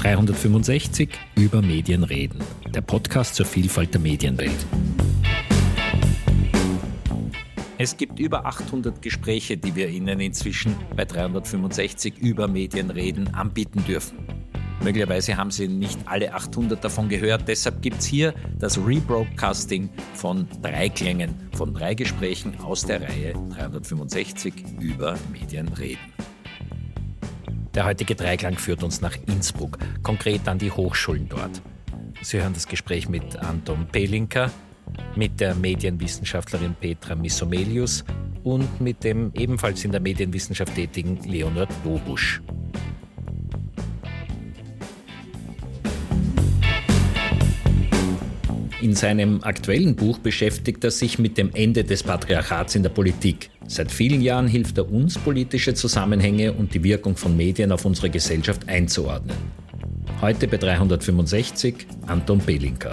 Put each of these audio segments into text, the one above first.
365 über Medien reden, der Podcast zur Vielfalt der Medienwelt. Es gibt über 800 Gespräche, die wir Ihnen inzwischen bei 365 über Medien reden anbieten dürfen. Möglicherweise haben Sie nicht alle 800 davon gehört, deshalb gibt es hier das Rebroadcasting von 3 Klängen, von 3 Gesprächen aus der Reihe 365 über Medien reden. Der heutige Dreiklang führt uns nach Innsbruck, konkret an die Hochschulen dort. Sie hören das Gespräch mit Anton Pelinka, mit der Medienwissenschaftlerin Petra Missomelius und mit dem ebenfalls in der Medienwissenschaft tätigen Leonard Dobusch. In seinem aktuellen Buch beschäftigt er sich mit dem Ende des Patriarchats in der Politik. Seit vielen Jahren hilft er uns, politische Zusammenhänge und die Wirkung von Medien auf unsere Gesellschaft einzuordnen. Heute bei 365 Anton Pelinka.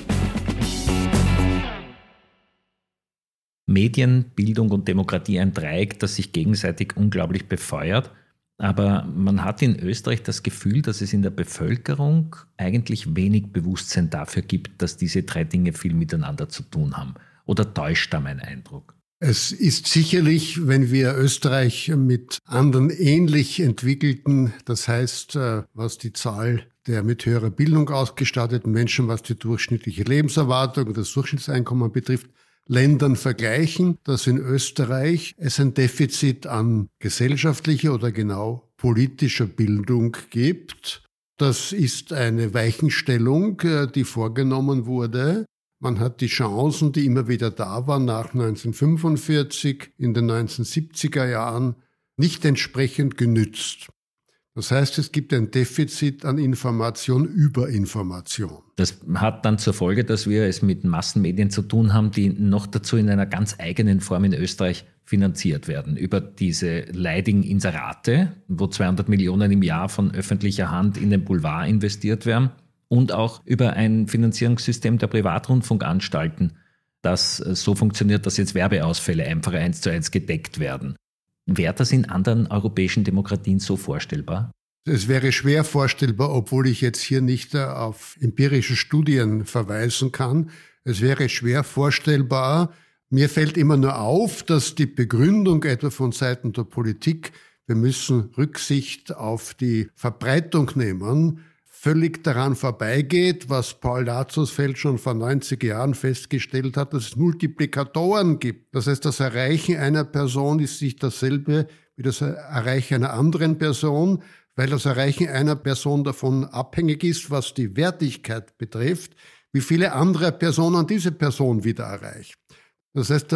Medien, Bildung und Demokratie ein Dreieck, das sich gegenseitig unglaublich befeuert. Aber man hat in Österreich das Gefühl, dass es in der Bevölkerung eigentlich wenig Bewusstsein dafür gibt, dass diese 3 Dinge viel miteinander zu tun haben. Oder täuscht da mein Eindruck? Es ist sicherlich, wenn wir Österreich mit anderen ähnlich entwickelten, das heißt, was die Zahl der mit höherer Bildung ausgestatteten Menschen, was die durchschnittliche Lebenserwartung und das Durchschnittseinkommen betrifft, Ländern vergleichen, dass in Österreich es ein Defizit an gesellschaftlicher oder genau politischer Bildung gibt. Das ist eine Weichenstellung, die vorgenommen wurde. Man hat die Chancen, die immer wieder da waren nach 1945, in den 1970er Jahren, nicht entsprechend genützt. Das heißt, es gibt ein Defizit an Information über Information. Das hat dann zur Folge, dass wir es mit Massenmedien zu tun haben, die noch dazu in einer ganz eigenen Form in Österreich finanziert werden. Über diese leidigen Inserate, wo 200 Millionen im Jahr von öffentlicher Hand in den Boulevard investiert werden. Und auch über ein Finanzierungssystem der Privatrundfunkanstalten, das so funktioniert, dass jetzt Werbeausfälle einfach 1:1 gedeckt werden. Wäre das in anderen europäischen Demokratien so vorstellbar? Es wäre schwer vorstellbar, obwohl ich jetzt hier nicht auf empirische Studien verweisen kann. Es wäre schwer vorstellbar. Mir fällt immer nur auf, dass die Begründung etwa von Seiten der Politik, wir müssen Rücksicht auf die Verbreitung nehmen, völlig daran vorbeigeht, was Paul Lazarsfeld schon vor 90 Jahren festgestellt hat, dass es Multiplikatoren gibt. Das heißt, das Erreichen einer Person ist nicht dasselbe wie das Erreichen einer anderen Person, weil das Erreichen einer Person davon abhängig ist, was die Wertigkeit betrifft, wie viele andere Personen diese Person wieder erreicht. Das heißt, der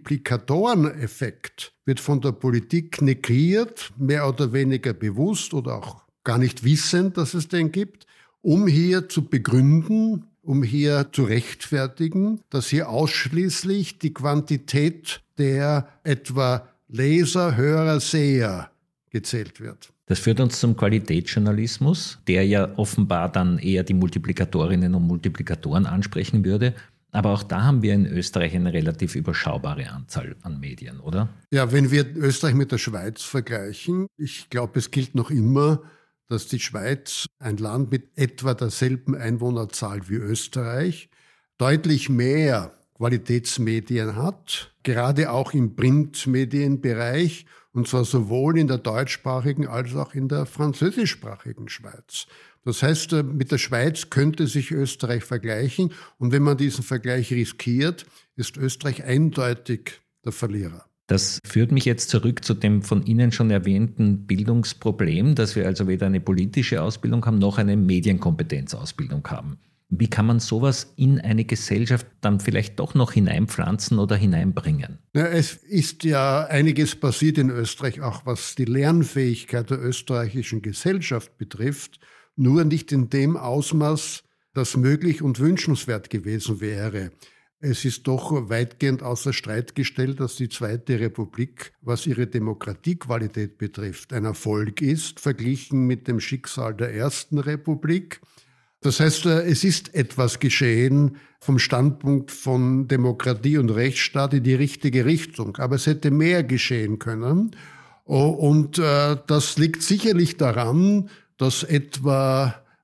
Multiplikatoreneffekt wird von der Politik negiert, mehr oder weniger bewusst oder auch gar nicht wissend, dass es den gibt, um hier zu begründen, um hier zu rechtfertigen, dass hier ausschließlich die Quantität der etwa Leser, Hörer, Seher gezählt wird. Das führt uns zum Qualitätsjournalismus, der ja offenbar dann eher die Multiplikatorinnen und Multiplikatoren ansprechen würde. Aber auch da haben wir in Österreich eine relativ überschaubare Anzahl an Medien, oder? Ja, wenn wir Österreich mit der Schweiz vergleichen, ich glaube, es gilt noch immer, dass die Schweiz, ein Land mit etwa derselben Einwohnerzahl wie Österreich, deutlich mehr Qualitätsmedien hat, gerade auch im Printmedienbereich, und zwar sowohl in der deutschsprachigen als auch in der französischsprachigen Schweiz. Das heißt, mit der Schweiz könnte sich Österreich vergleichen, und wenn man diesen Vergleich riskiert, ist Österreich eindeutig der Verlierer. Das führt mich jetzt zurück zu dem von Ihnen schon erwähnten Bildungsproblem, dass wir also weder eine politische Ausbildung haben, noch eine Medienkompetenzausbildung haben. Wie kann man sowas in eine Gesellschaft dann vielleicht doch noch hineinpflanzen oder hineinbringen? Ja, es ist ja einiges passiert in Österreich, auch was die Lernfähigkeit der österreichischen Gesellschaft betrifft, nur nicht in dem Ausmaß, das möglich und wünschenswert gewesen wäre. Es ist doch weitgehend außer Streit gestellt, dass die Zweite Republik, was ihre Demokratiequalität betrifft, ein Erfolg ist, verglichen mit dem Schicksal der Ersten Republik. Das heißt, es ist etwas geschehen vom Standpunkt von Demokratie und Rechtsstaat in die richtige Richtung. Aber es hätte mehr geschehen können. Und das liegt sicherlich daran, dass etwa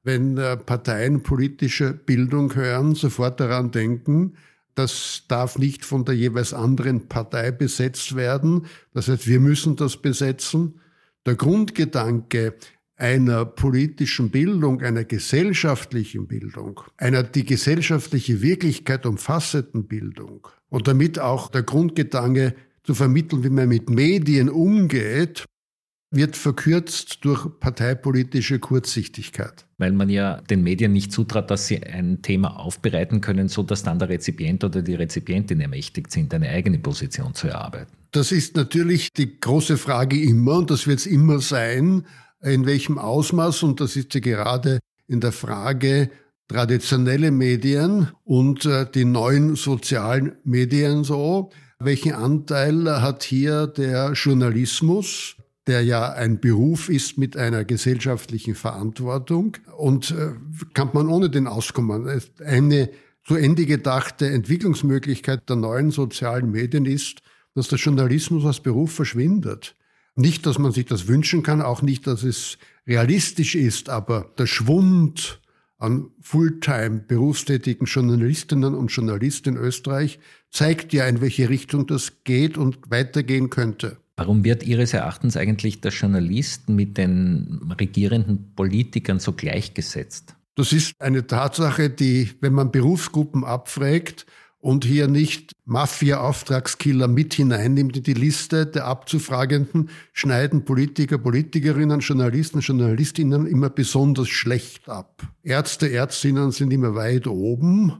wenn Parteien politische Bildung hören, sofort daran denken, das darf nicht von der jeweils anderen Partei besetzt werden. Das heißt, wir müssen das besetzen. Der Grundgedanke einer politischen Bildung, einer gesellschaftlichen Bildung, einer die gesellschaftliche Wirklichkeit umfassenden Bildung und damit auch der Grundgedanke zu vermitteln, wie man mit Medien umgeht, wird verkürzt durch parteipolitische Kurzsichtigkeit. Weil man ja den Medien nicht zutraut, dass sie ein Thema aufbereiten können, so dass dann der Rezipient oder die Rezipientin ermächtigt sind, eine eigene Position zu erarbeiten. Das ist natürlich die große Frage immer, und das wird es immer sein, in welchem Ausmaß, und das ist ja gerade in der Frage traditionelle Medien und die neuen sozialen Medien so. Welchen Anteil hat hier der Journalismus, der ja ein Beruf ist mit einer gesellschaftlichen Verantwortung, und kann man ohne den auskommen? Eine zu Ende gedachte Entwicklungsmöglichkeit der neuen sozialen Medien ist, dass der Journalismus als Beruf verschwindet. Nicht, dass man sich das wünschen kann, auch nicht, dass es realistisch ist, aber der Schwund an Fulltime berufstätigen Journalistinnen und Journalisten in Österreich zeigt ja, in welche Richtung das geht und weitergehen könnte. Warum wird Ihres Erachtens eigentlich der Journalist mit den regierenden Politikern so gleichgesetzt? Das ist eine Tatsache, die, wenn man Berufsgruppen abfragt und hier nicht Mafia-Auftragskiller mit hineinnimmt in die Liste der Abzufragenden, schneiden Politiker, Politikerinnen, Journalisten, Journalistinnen immer besonders schlecht ab. Ärzte, Ärztinnen sind immer weit oben,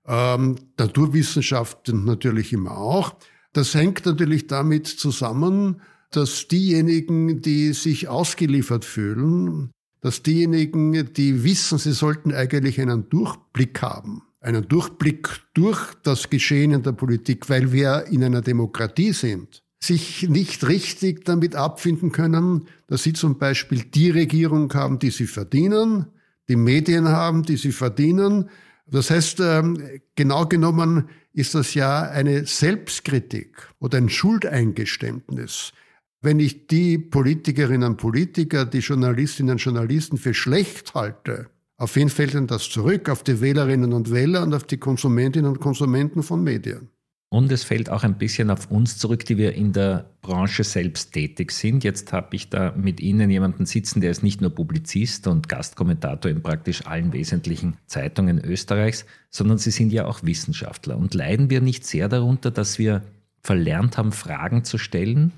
Naturwissenschaften natürlich immer auch. Das hängt natürlich damit zusammen, dass diejenigen, die sich ausgeliefert fühlen, dass diejenigen, die wissen, sie sollten eigentlich einen Durchblick haben, einen Durchblick durch das Geschehen in der Politik, weil wir in einer Demokratie sind, sich nicht richtig damit abfinden können, dass sie zum Beispiel die Regierung haben, die sie verdienen, die Medien haben, die sie verdienen. Das heißt, genau genommen ist das ja eine Selbstkritik oder ein Schuldeingeständnis. Wenn ich die Politikerinnen und Politiker, die Journalistinnen und Journalisten für schlecht halte, auf wen fällt denn das zurück? Auf die Wählerinnen und Wähler und auf die Konsumentinnen und Konsumenten von Medien. Und es fällt auch ein bisschen auf uns zurück, die wir in der Branche selbst tätig sind. Jetzt habe ich da mit Ihnen jemanden sitzen, der ist nicht nur Publizist und Gastkommentator in praktisch allen wesentlichen Zeitungen Österreichs, sondern Sie sind ja auch Wissenschaftler. Und leiden wir nicht sehr darunter, dass wir verlernt haben, Fragen zu stellen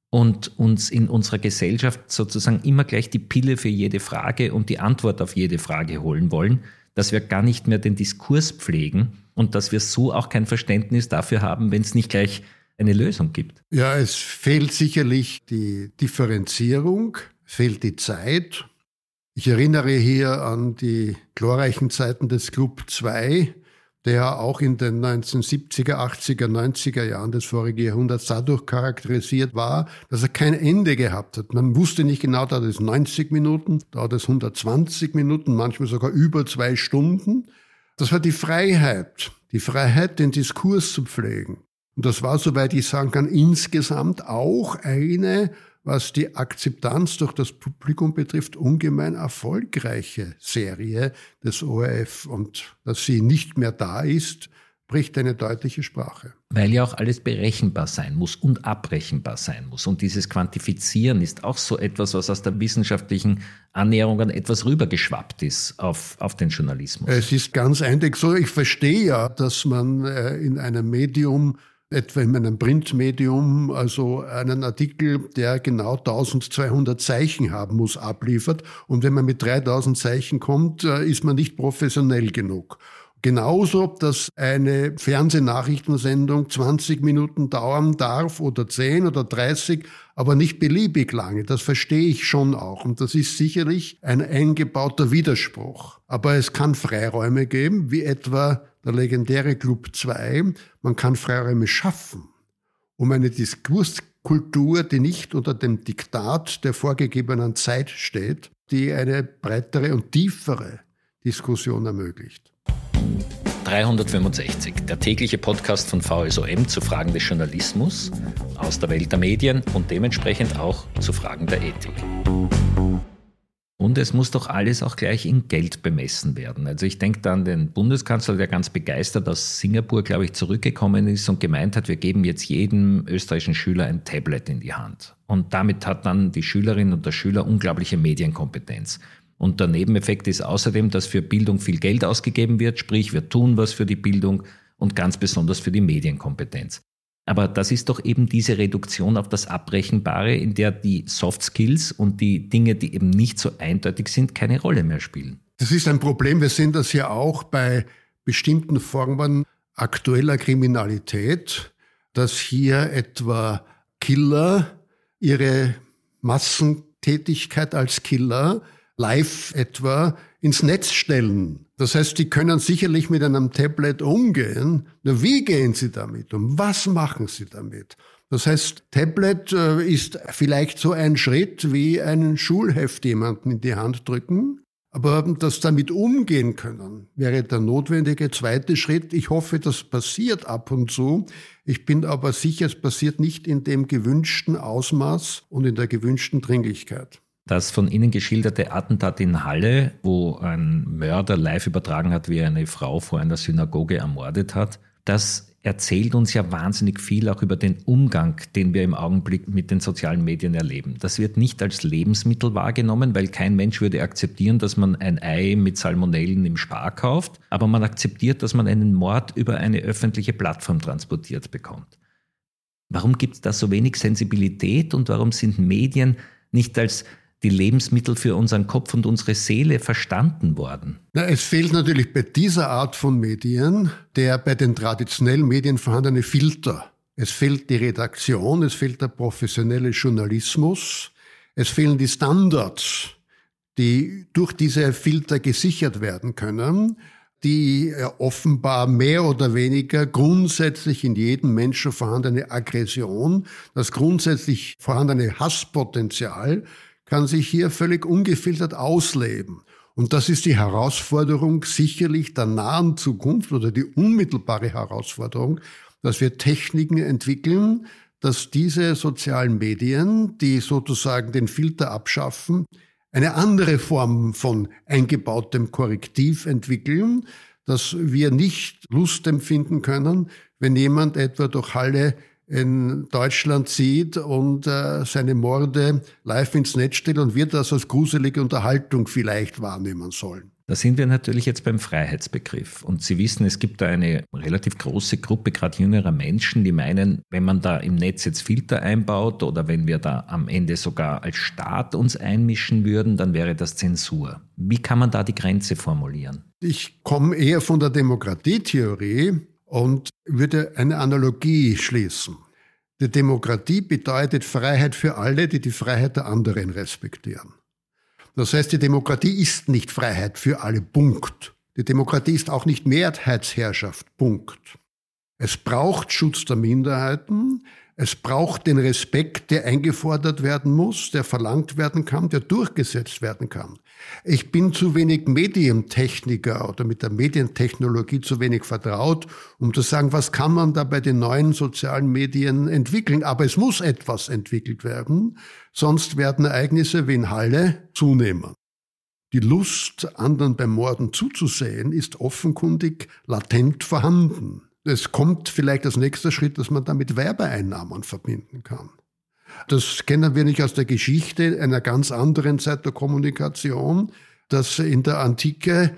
und uns in unserer Gesellschaft sozusagen immer gleich die Pille für jede Frage und die Antwort auf jede Frage holen wollen, dass wir gar nicht mehr den Diskurs pflegen und dass wir so auch kein Verständnis dafür haben, wenn es nicht gleich eine Lösung gibt? Ja, es fehlt sicherlich die Differenzierung, fehlt die Zeit. Ich erinnere hier an die glorreichen Zeiten des Club 2, der auch in den 1970er, 80er, 90er Jahren des vorigen Jahrhunderts dadurch charakterisiert war, dass er kein Ende gehabt hat. Man wusste nicht genau, dauert es 90 Minuten, dauert es 120 Minuten, manchmal sogar über 2 Stunden. Das war die Freiheit, den Diskurs zu pflegen. Und das war, soweit ich sagen kann, insgesamt auch eine, was die Akzeptanz durch das Publikum betrifft, ungemein erfolgreiche Serie des ORF. Und dass sie nicht mehr da ist, spricht eine deutliche Sprache. Weil ja auch alles berechenbar sein muss und abrechenbar sein muss. Und dieses Quantifizieren ist auch so etwas, was aus der wissenschaftlichen Annäherung an etwas rübergeschwappt ist auf den Journalismus. Es ist ganz eindeutig so. Ich verstehe ja, dass man in einem Medium, etwa in einem Printmedium, also einen Artikel, der genau 1200 Zeichen haben muss, abliefert. Und wenn man mit 3000 Zeichen kommt, ist man nicht professionell genug. Genauso, dass eine Fernsehnachrichtensendung 20 Minuten dauern darf oder 10 oder 30, aber nicht beliebig lange. Das verstehe ich schon auch. Und das ist sicherlich ein eingebauter Widerspruch. Aber es kann Freiräume geben, wie etwa der legendäre Club 2. Man kann Freiräume schaffen, um eine Diskurskultur, die nicht unter dem Diktat der vorgegebenen Zeit steht, die eine breitere und tiefere Diskussion ermöglicht. 365, der tägliche Podcast von VSOM zu Fragen des Journalismus, aus der Welt der Medien und dementsprechend auch zu Fragen der Ethik. Und es muss doch alles auch gleich in Geld bemessen werden. Also ich denke da an den Bundeskanzler, der ganz begeistert aus Singapur, glaube ich, zurückgekommen ist und gemeint hat, wir geben jetzt jedem österreichischen Schüler ein Tablet in die Hand. Und damit hat dann die Schülerin und der Schüler unglaubliche Medienkompetenz. Und der Nebeneffekt ist außerdem, dass für Bildung viel Geld ausgegeben wird, sprich wir tun was für die Bildung und ganz besonders für die Medienkompetenz. Aber das ist doch eben diese Reduktion auf das Abrechenbare, in der die Soft Skills und die Dinge, die eben nicht so eindeutig sind, keine Rolle mehr spielen. Das ist ein Problem. Wir sehen das ja auch bei bestimmten Formen aktueller Kriminalität, dass hier etwa Killer ihre Massentätigkeit als Killer live etwa ins Netz stellen. Das heißt, die können sicherlich mit einem Tablet umgehen. Nur wie gehen sie damit um? Was machen sie damit? Das heißt, Tablet ist vielleicht so ein Schritt wie ein Schulheft jemanden in die Hand drücken. Aber das damit umgehen können, wäre der notwendige zweite Schritt. Ich hoffe, das passiert ab und zu. Ich bin aber sicher, es passiert nicht in dem gewünschten Ausmaß und in der gewünschten Dringlichkeit. Das von Ihnen geschilderte Attentat in Halle, wo ein Mörder live übertragen hat, wie er eine Frau vor einer Synagoge ermordet hat, das erzählt uns ja wahnsinnig viel auch über den Umgang, den wir im Augenblick mit den sozialen Medien erleben. Das wird nicht als Lebensmittel wahrgenommen, weil kein Mensch würde akzeptieren, dass man ein Ei mit Salmonellen im Spar kauft, aber man akzeptiert, dass man einen Mord über eine öffentliche Plattform transportiert bekommt. Warum gibt es da so wenig Sensibilität und warum sind Medien nicht als die Lebensmittel für unseren Kopf und unsere Seele verstanden worden? Es fehlt natürlich bei dieser Art von Medien der bei den traditionellen Medien vorhandene Filter. Es fehlt die Redaktion, es fehlt der professionelle Journalismus, es fehlen die Standards, die durch diese Filter gesichert werden können, die offenbar mehr oder weniger grundsätzlich in jedem Menschen vorhandene Aggression, das grundsätzlich vorhandene Hasspotenzial kann sich hier völlig ungefiltert ausleben. Und das ist die Herausforderung sicherlich der nahen Zukunft oder die unmittelbare Herausforderung, dass wir Techniken entwickeln, dass diese sozialen Medien, die sozusagen den Filter abschaffen, eine andere Form von eingebautem Korrektiv entwickeln, dass wir nicht Lust empfinden können, wenn jemand etwa durch Halle in Deutschland zieht und seine Morde live ins Netz stellt und wir das als gruselige Unterhaltung vielleicht wahrnehmen sollen. Da sind wir natürlich jetzt beim Freiheitsbegriff. Und Sie wissen, es gibt da eine relativ große Gruppe, gerade jüngerer Menschen, die meinen, wenn man da im Netz jetzt Filter einbaut oder wenn wir da am Ende sogar als Staat uns einmischen würden, dann wäre das Zensur. Wie kann man da die Grenze formulieren? Ich komme eher von der Demokratietheorie und würde eine Analogie schließen. Die Demokratie bedeutet Freiheit für alle, die die Freiheit der anderen respektieren. Das heißt, die Demokratie ist nicht Freiheit für alle, Punkt. Die Demokratie ist auch nicht Mehrheitsherrschaft, Punkt. Es braucht Schutz der Minderheiten, es braucht den Respekt, der eingefordert werden muss, der verlangt werden kann, der durchgesetzt werden kann. Ich bin zu wenig Medientechniker oder mit der Medientechnologie zu wenig vertraut, um zu sagen, was kann man da bei den neuen sozialen Medien entwickeln. Aber es muss etwas entwickelt werden, sonst werden Ereignisse wie in Halle zunehmen. Die Lust, anderen beim Morden zuzusehen, ist offenkundig latent vorhanden. Es kommt vielleicht als nächster Schritt, dass man damit Werbeeinnahmen verbinden kann. Das kennen wir nicht aus der Geschichte einer ganz anderen Zeit der Kommunikation, dass in der Antike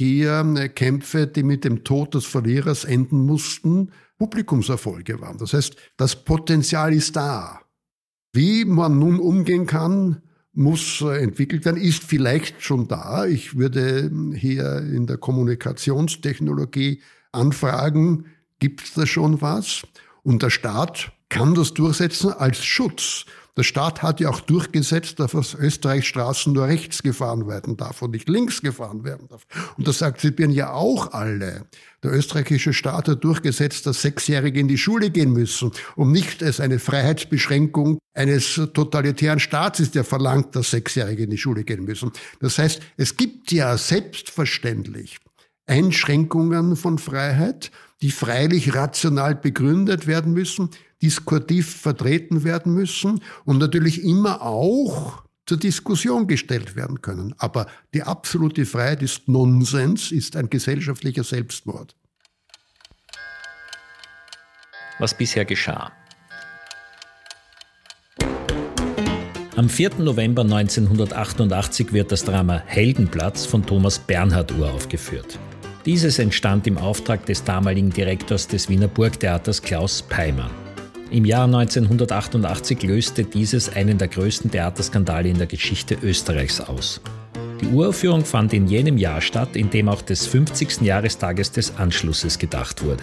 hier Kämpfe, die mit dem Tod des Verlierers enden mussten, Publikumserfolge waren. Das heißt, das Potenzial ist da. Wie man nun umgehen kann, muss entwickelt werden, ist vielleicht schon da. Ich würde hier in der Kommunikationstechnologie anfragen, gibt es da schon was? Und der Staat kann das durchsetzen als Schutz. Der Staat hat ja auch durchgesetzt, dass auf Österreichs Straßen nur rechts gefahren werden darf und nicht links gefahren werden darf. Und das akzeptieren ja auch alle. Der österreichische Staat hat durchgesetzt, dass Sechsjährige in die Schule gehen müssen und nicht als eine Freiheitsbeschränkung eines totalitären Staats ist, der verlangt, dass Sechsjährige in die Schule gehen müssen. Das heißt, es gibt ja selbstverständlich Einschränkungen von Freiheit, die freilich rational begründet werden müssen, diskursiv vertreten werden müssen und natürlich immer auch zur Diskussion gestellt werden können. Aber die absolute Freiheit ist Nonsens, ist ein gesellschaftlicher Selbstmord. Was bisher geschah. Am 4. November 1988 wird das Drama Heldenplatz von Thomas Bernhard uraufgeführt. Dieses entstand im Auftrag des damaligen Direktors des Wiener Burgtheaters Klaus Peimann. Im Jahr 1988 löste dieses einen der größten Theaterskandale in der Geschichte Österreichs aus. Die Uraufführung fand in jenem Jahr statt, in dem auch des 50. Jahrestages des Anschlusses gedacht wurde.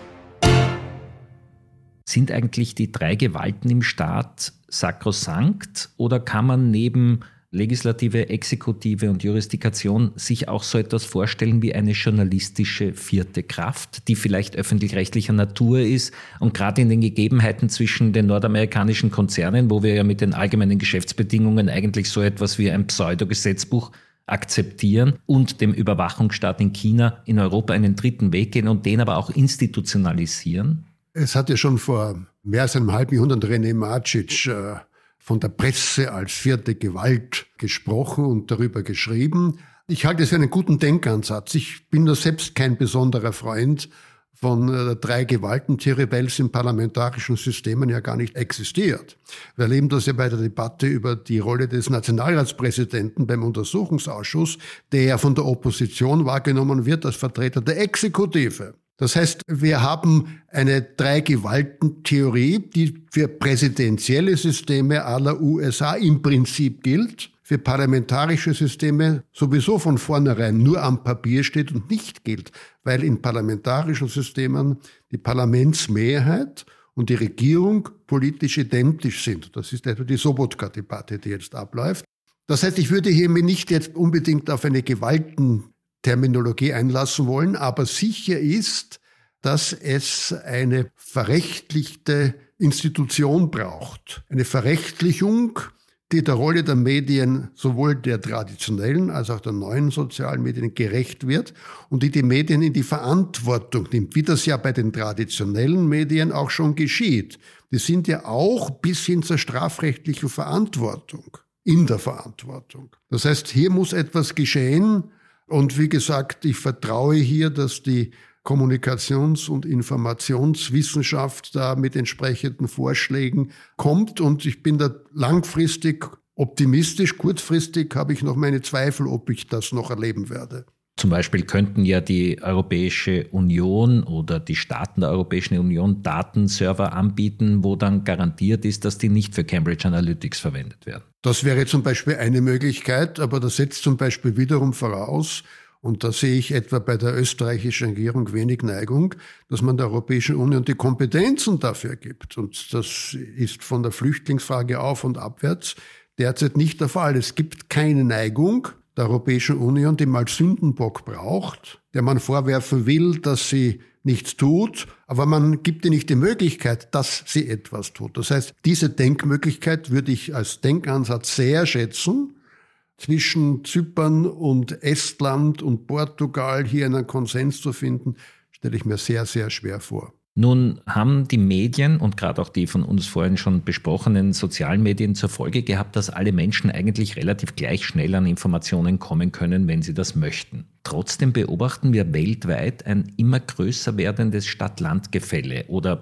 Sind eigentlich die 3 Gewalten im Staat sakrosankt oder kann man neben Legislative, Exekutive und Jurisdikation sich auch so etwas vorstellen wie eine journalistische 4. Kraft, die vielleicht öffentlich-rechtlicher Natur ist und gerade in den Gegebenheiten zwischen den nordamerikanischen Konzernen, wo wir ja mit den allgemeinen Geschäftsbedingungen eigentlich so etwas wie ein Pseudogesetzbuch akzeptieren und dem Überwachungsstaat in China in Europa einen dritten Weg gehen und den aber auch institutionalisieren? Es hat ja schon vor mehr als einem halben Jahrhundert René Macic von der Presse als 4. Gewalt gesprochen und darüber geschrieben. Ich halte es für einen guten Denkansatz. Ich bin da selbst kein besonderer Freund von 3 Gewaltentheorie, weil es in parlamentarischen Systemen ja gar nicht existiert. Wir erleben das ja bei der Debatte über die Rolle des Nationalratspräsidenten beim Untersuchungsausschuss, der ja von der Opposition wahrgenommen wird als Vertreter der Exekutive. Das heißt, wir haben eine 3-Gewalten-Theorie, die für präsidentielle Systeme aller USA im Prinzip gilt, für parlamentarische Systeme sowieso von vornherein nur am Papier steht und nicht gilt, weil in parlamentarischen Systemen die Parlamentsmehrheit und die Regierung politisch identisch sind. Das ist etwa die Sobotka-Debatte, die jetzt abläuft. Das heißt, ich würde hier mir nicht jetzt unbedingt auf eine Gewaltenterminologie einlassen wollen, aber sicher ist, dass es eine verrechtlichte Institution braucht. Eine Verrechtlichung, die der Rolle der Medien, sowohl der traditionellen als auch der neuen sozialen Medien, gerecht wird und die Medien in die Verantwortung nimmt, wie das ja bei den traditionellen Medien auch schon geschieht. Die sind ja auch bis hin zur strafrechtlichen Verantwortung, in der Verantwortung. Das heißt, hier muss etwas geschehen und wie gesagt, ich vertraue hier, dass die Kommunikations- und Informationswissenschaft da mit entsprechenden Vorschlägen kommt und ich bin da langfristig optimistisch. Kurzfristig habe ich noch meine Zweifel, ob ich das noch erleben werde. Zum Beispiel könnten ja die Europäische Union oder die Staaten der Europäischen Union Datenserver anbieten, wo dann garantiert ist, dass die nicht für Cambridge Analytics verwendet werden. Das wäre zum Beispiel eine Möglichkeit, aber das setzt zum Beispiel wiederum voraus, und da sehe ich etwa bei der österreichischen Regierung wenig Neigung, dass man der Europäischen Union die Kompetenzen dafür gibt. Und das ist von der Flüchtlingsfrage auf und abwärts derzeit nicht der Fall. Es gibt keine Neigung der Europäischen Union, die mal Sündenbock braucht, der man vorwerfen will, dass sie nichts tut, aber man gibt ihr nicht die Möglichkeit, dass sie etwas tut. Das heißt, diese Denkmöglichkeit würde ich als Denkansatz sehr schätzen, zwischen Zypern und Estland und Portugal hier einen Konsens zu finden, stelle ich mir sehr, sehr schwer vor. Nun haben die Medien und gerade auch die von uns vorhin schon besprochenen sozialen Medien zur Folge gehabt, dass alle Menschen eigentlich relativ gleich schnell an Informationen kommen können, wenn sie das möchten. Trotzdem beobachten wir weltweit ein immer größer werdendes Stadt-Land-Gefälle oder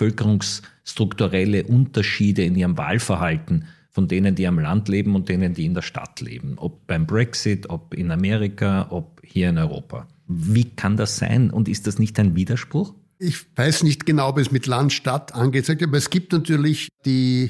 bevölkerungsstrukturelle Unterschiede in ihrem Wahlverhalten von denen, die am Land leben und denen, die in der Stadt leben. Ob beim Brexit, ob in Amerika, ob hier in Europa. Wie kann das sein und ist das nicht ein Widerspruch? Ich weiß nicht genau, ob es mit Land, Stadt angezeigt wird, aber es gibt natürlich die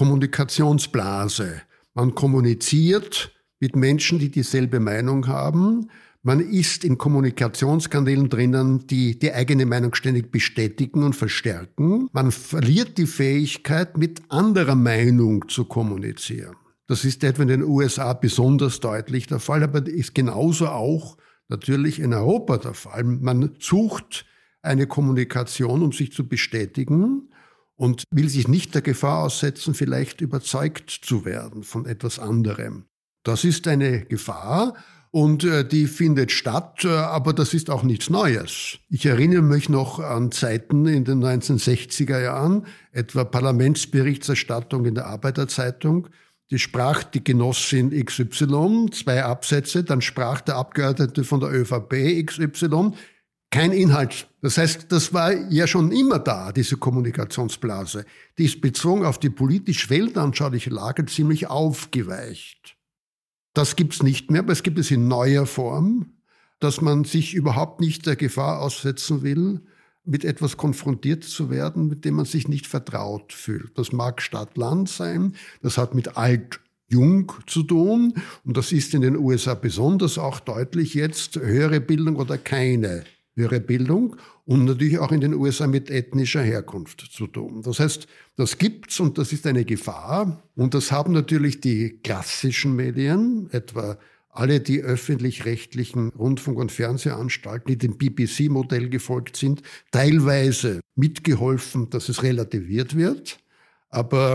Kommunikationsblase. Man kommuniziert mit Menschen, die dieselbe Meinung haben. Man ist in Kommunikationskanälen drinnen, die die eigene Meinung ständig bestätigen und verstärken. Man verliert die Fähigkeit, mit anderer Meinung zu kommunizieren. Das ist etwa in den USA besonders deutlich der Fall, aber ist genauso auch natürlich in Europa der Fall. Man sucht eine Kommunikation, um sich zu bestätigen und will sich nicht der Gefahr aussetzen, vielleicht überzeugt zu werden von etwas anderem. Das ist eine Gefahr. Und die findet statt, aber das ist auch nichts Neues. Ich erinnere mich noch an Zeiten in den 1960er Jahren, etwa Parlamentsberichterstattung in der Arbeiterzeitung, die sprach die Genossin XY, 2 Absätze, dann sprach der Abgeordnete von der ÖVP XY, kein Inhalt. Das heißt, das war ja schon immer da, diese Kommunikationsblase. Die ist bezogen auf die politisch-weltanschauliche Lage ziemlich aufgeweicht. Das gibt's nicht mehr, aber es gibt es in neuer Form, dass man sich überhaupt nicht der Gefahr aussetzen will, mit etwas konfrontiert zu werden, mit dem man sich nicht vertraut fühlt. Das mag Stadt-Land sein, das hat mit Alt-Jung zu tun und das ist in den USA besonders auch deutlich jetzt, höhere Bildung oder keine höhere Bildung und natürlich auch in den USA mit ethnischer Herkunft zu tun. Das heißt, das gibt's und das ist eine Gefahr und das haben natürlich die klassischen Medien, etwa alle die öffentlich-rechtlichen Rundfunk- und Fernsehanstalten, die dem BBC-Modell gefolgt sind, teilweise mitgeholfen, dass es relativiert wird. Aber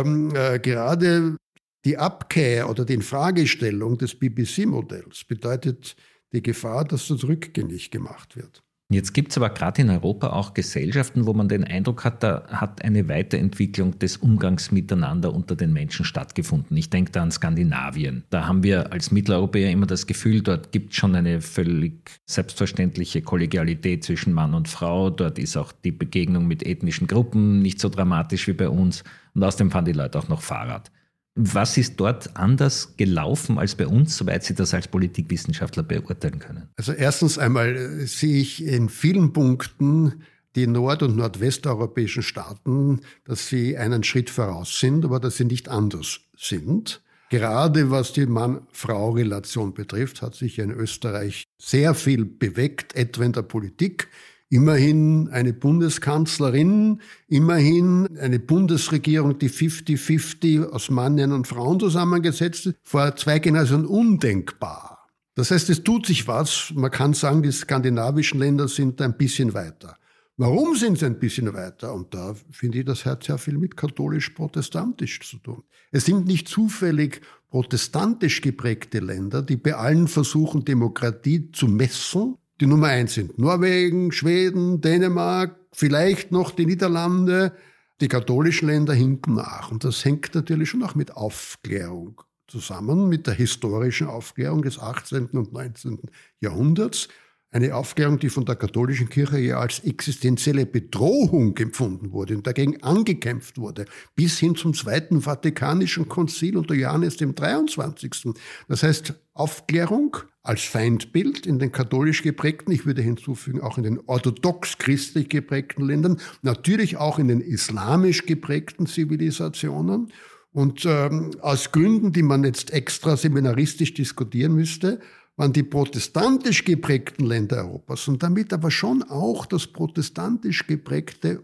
gerade die Abkehr oder die Infragestellung des BBC-Modells bedeutet die Gefahr, dass das rückgängig gemacht wird. Jetzt gibt es aber gerade in Europa auch Gesellschaften, wo man den Eindruck hat, da hat eine Weiterentwicklung des Umgangs miteinander unter den Menschen stattgefunden. Ich denke da an Skandinavien. Da haben wir als Mitteleuropäer immer das Gefühl, dort gibt es schon eine völlig selbstverständliche Kollegialität zwischen Mann und Frau. Dort ist auch die Begegnung mit ethnischen Gruppen nicht so dramatisch wie bei uns. Und außerdem fahren die Leute auch noch Fahrrad. Was ist dort anders gelaufen als bei uns, soweit Sie das als Politikwissenschaftler beurteilen können? Also erstens einmal sehe ich in vielen Punkten die nord- und nordwesteuropäischen Staaten, dass sie einen Schritt voraus sind, aber dass sie nicht anders sind. Gerade was die Mann-Frau-Relation betrifft, hat sich in Österreich sehr viel bewegt, etwa in der Politik. Immerhin eine Bundeskanzlerin, immerhin eine Bundesregierung, die 50-50 aus Männern und Frauen zusammengesetzt ist, vor 2 Generationen undenkbar. Das heißt, es tut sich was. Man kann sagen, die skandinavischen Länder sind ein bisschen weiter. Warum sind sie ein bisschen weiter? Und da finde ich, das hat sehr viel mit katholisch-protestantisch zu tun. Es sind nicht zufällig protestantisch geprägte Länder, die bei allen Versuchen, Demokratie zu messen, die Nummer 1 sind. Norwegen, Schweden, Dänemark, vielleicht noch die Niederlande. Die katholischen Länder hinken nach. Und das hängt natürlich schon auch mit Aufklärung zusammen, mit der historischen Aufklärung des 18. und 19. Jahrhunderts. Eine Aufklärung, die von der katholischen Kirche ja als existenzielle Bedrohung empfunden wurde und dagegen angekämpft wurde, bis hin zum Zweiten Vatikanischen Konzil unter Johannes dem 23. Das heißt, Aufklärung als Feindbild in den katholisch geprägten, ich würde hinzufügen, auch in den orthodox-christlich geprägten Ländern, natürlich auch in den islamisch geprägten Zivilisationen. Und aus Gründen, die man jetzt extra seminaristisch diskutieren müsste, waren die protestantisch geprägten Länder Europas und damit aber schon auch das protestantisch geprägte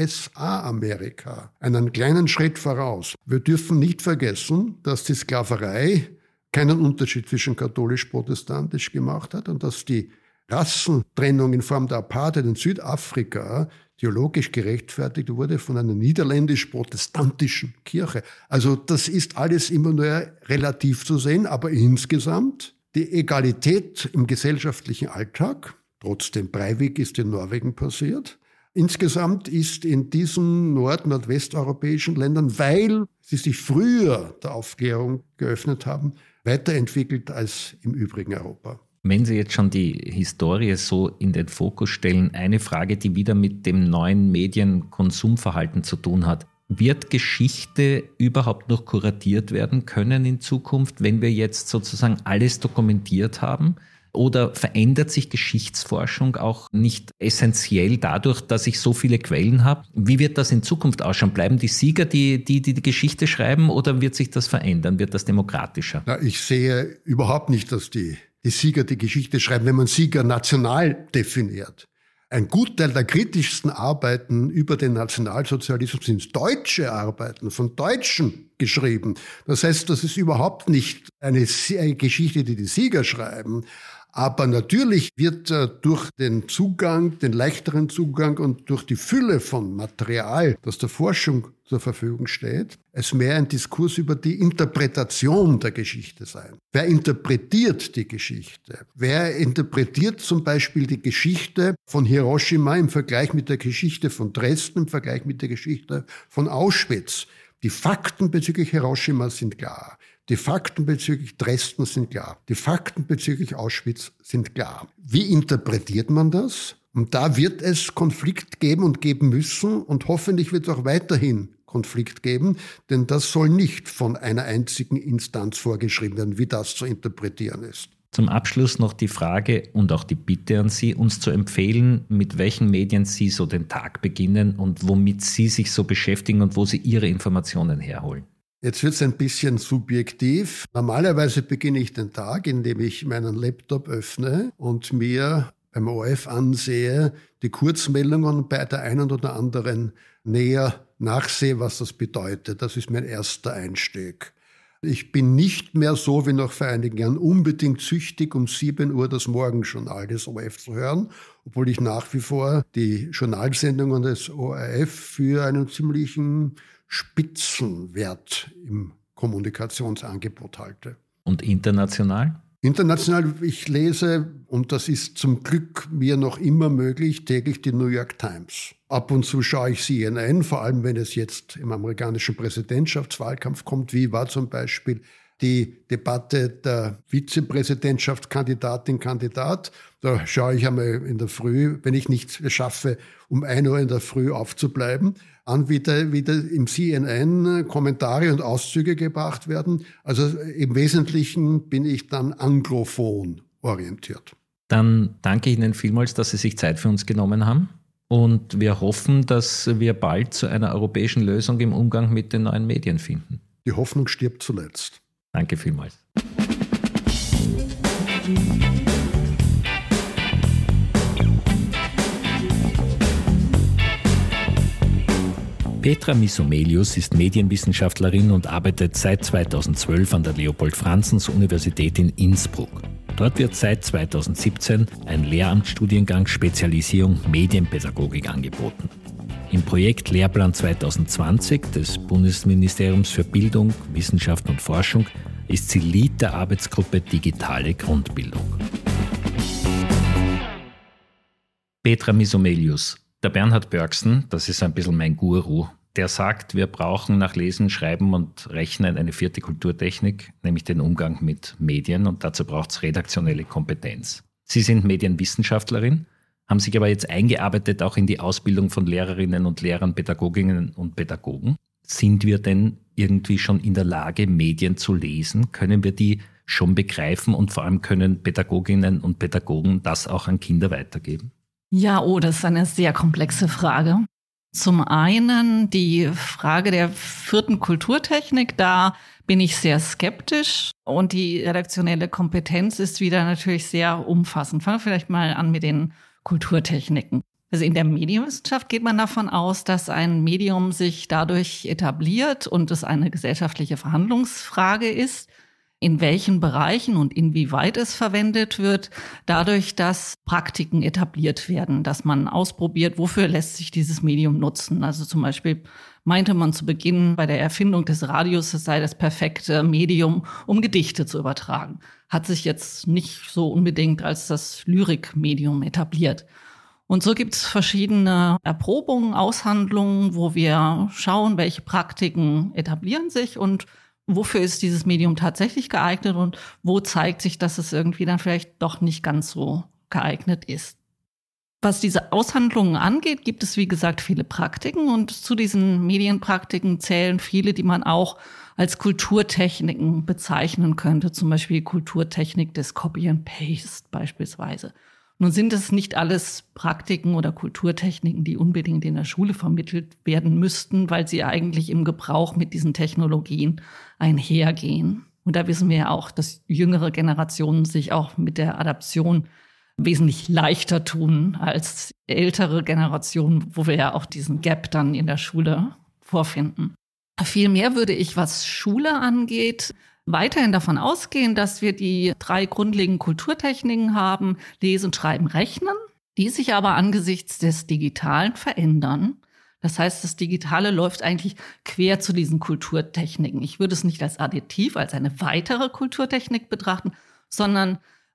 USA-Amerika einen kleinen Schritt voraus. Wir dürfen nicht vergessen, dass die Sklaverei keinen Unterschied zwischen katholisch-protestantisch gemacht hat und dass die Rassentrennung in Form der Apartheid in Südafrika theologisch gerechtfertigt wurde von einer niederländisch-protestantischen Kirche. Also das ist alles immer nur relativ zu sehen, aber insgesamt die Egalität im gesellschaftlichen Alltag, trotzdem Breivik ist in Norwegen passiert. Insgesamt ist in diesen nord-nordwesteuropäischen Ländern, weil sie sich früher der Aufklärung geöffnet haben, weiterentwickelt als im übrigen Europa. Wenn Sie jetzt schon die Historie so in den Fokus stellen, eine Frage, die wieder mit dem neuen Medienkonsumverhalten zu tun hat. Wird Geschichte überhaupt noch kuratiert werden können in Zukunft, wenn wir jetzt sozusagen alles dokumentiert haben? Oder verändert sich Geschichtsforschung auch nicht essentiell dadurch, dass ich so viele Quellen habe? Wie wird das in Zukunft ausschauen? Bleiben die Sieger, die Geschichte schreiben, oder wird sich das verändern? Wird das demokratischer? Na, ich sehe überhaupt nicht, dass die Sieger die Geschichte schreiben, wenn man Sieger national definiert. Ein Gutteil der kritischsten Arbeiten über den Nationalsozialismus sind deutsche Arbeiten, von Deutschen geschrieben. Das heißt, das ist überhaupt nicht eine Geschichte, die Sieger schreiben. Aber natürlich wird durch den Zugang, den leichteren Zugang und durch die Fülle von Material, das der Forschung zur Verfügung steht, es mehr ein Diskurs über die Interpretation der Geschichte sein. Wer interpretiert die Geschichte? Wer interpretiert zum Beispiel die Geschichte von Hiroshima im Vergleich mit der Geschichte von Dresden, im Vergleich mit der Geschichte von Auschwitz? Die Fakten bezüglich Hiroshima sind klar. Die Fakten bezüglich Dresden sind klar. Die Fakten bezüglich Auschwitz sind klar. Wie interpretiert man das? Und da wird es Konflikt geben und geben müssen und hoffentlich wird es auch weiterhin Konflikt geben, denn das soll nicht von einer einzigen Instanz vorgeschrieben werden, wie das zu interpretieren ist. Zum Abschluss noch die Frage und auch die Bitte an Sie, uns zu empfehlen, mit welchen Medien Sie so den Tag beginnen und womit Sie sich so beschäftigen und wo Sie Ihre Informationen herholen. Jetzt wird es ein bisschen subjektiv. Normalerweise beginne ich den Tag, indem ich meinen Laptop öffne und mir beim ORF ansehe, die Kurzmeldungen bei der einen oder anderen näher nachsehe, was das bedeutet. Das ist mein erster Einstieg. Ich bin nicht mehr so wie noch vor einigen Jahren unbedingt süchtig, um 7 Uhr das Morgenjournal des ORF zu hören, obwohl ich nach wie vor die Journalsendungen des ORF für einen ziemlichen Spitzenwert im Kommunikationsangebot halte. Und international? International, ich lese, und das ist zum Glück mir noch immer möglich, täglich die New York Times. Ab und zu schaue ich CNN, vor allem wenn es jetzt im amerikanischen Präsidentschaftswahlkampf kommt. Wie war zum Beispiel die Debatte der Vizepräsidentschaftskandidatin-Kandidat. Da schaue ich einmal in der Früh, wenn ich nicht schaffe, um 1 Uhr in der Früh aufzubleiben, an, wie da im CNN Kommentare und Auszüge gebracht werden. Also im Wesentlichen bin ich dann anglophon orientiert. Dann danke ich Ihnen vielmals, dass Sie sich Zeit für uns genommen haben. Und wir hoffen, dass wir bald zu einer europäischen Lösung im Umgang mit den neuen Medien finden. Die Hoffnung stirbt zuletzt. Danke vielmals. Petra Misomelius ist Medienwissenschaftlerin und arbeitet seit 2012 an der Leopold-Franzens-Universität in Innsbruck. Dort wird seit 2017 ein Lehramtsstudiengang Spezialisierung Medienpädagogik angeboten. Im Projekt Lehrplan 2020 des Bundesministeriums für Bildung, Wissenschaft und Forschung ist sie Lead der Arbeitsgruppe Digitale Grundbildung. Petra Misomelius. Der Bernhard Börgsen, das ist ein bisschen mein Guru, der sagt, wir brauchen nach Lesen, Schreiben und Rechnen eine 4. Kulturtechnik, nämlich den Umgang mit Medien, und dazu braucht es redaktionelle Kompetenz. Sie sind Medienwissenschaftlerin, haben sich aber jetzt eingearbeitet auch in die Ausbildung von Lehrerinnen und Lehrern, Pädagoginnen und Pädagogen. Sind wir denn irgendwie schon in der Lage, Medien zu lesen? Können wir die schon begreifen und vor allem können Pädagoginnen und Pädagogen das auch an Kinder weitergeben? Ja, das ist eine sehr komplexe Frage. Zum einen die Frage der 4. Kulturtechnik, da bin ich sehr skeptisch und die redaktionelle Kompetenz ist wieder natürlich sehr umfassend. Fangen wir vielleicht mal an mit den Kulturtechniken. Also in der Medienwissenschaft geht man davon aus, dass ein Medium sich dadurch etabliert und es eine gesellschaftliche Verhandlungsfrage ist, in welchen Bereichen und inwieweit es verwendet wird, dadurch, dass Praktiken etabliert werden, dass man ausprobiert, wofür lässt sich dieses Medium nutzen. Also zum Beispiel meinte man zu Beginn bei der Erfindung des Radios, es sei das perfekte Medium, um Gedichte zu übertragen. Hat sich jetzt nicht so unbedingt als das Lyrikmedium etabliert. Und so gibt es verschiedene Erprobungen, Aushandlungen, wo wir schauen, welche Praktiken etablieren sich und wofür ist dieses Medium tatsächlich geeignet und wo zeigt sich, dass es irgendwie dann vielleicht doch nicht ganz so geeignet ist. Was diese Aushandlungen angeht, gibt es, wie gesagt, viele Praktiken und zu diesen Medienpraktiken zählen viele, die man auch als Kulturtechniken bezeichnen könnte, zum Beispiel die Kulturtechnik des Copy and Paste beispielsweise. Nun sind es nicht alles Praktiken oder Kulturtechniken, die unbedingt in der Schule vermittelt werden müssten, weil sie eigentlich im Gebrauch mit diesen Technologien einhergehen. Und da wissen wir ja auch, dass jüngere Generationen sich auch mit der Adaption wesentlich leichter tun als ältere Generationen, wo wir ja auch diesen Gap dann in der Schule vorfinden. Vielmehr würde ich, was Schule angeht, weiterhin davon ausgehen, dass wir die 3 grundlegenden Kulturtechniken haben, Lesen, Schreiben, Rechnen, die sich aber angesichts des Digitalen verändern. Das heißt, das Digitale läuft eigentlich quer zu diesen Kulturtechniken. Ich würde es nicht als additiv, als eine weitere Kulturtechnik betrachten, sondern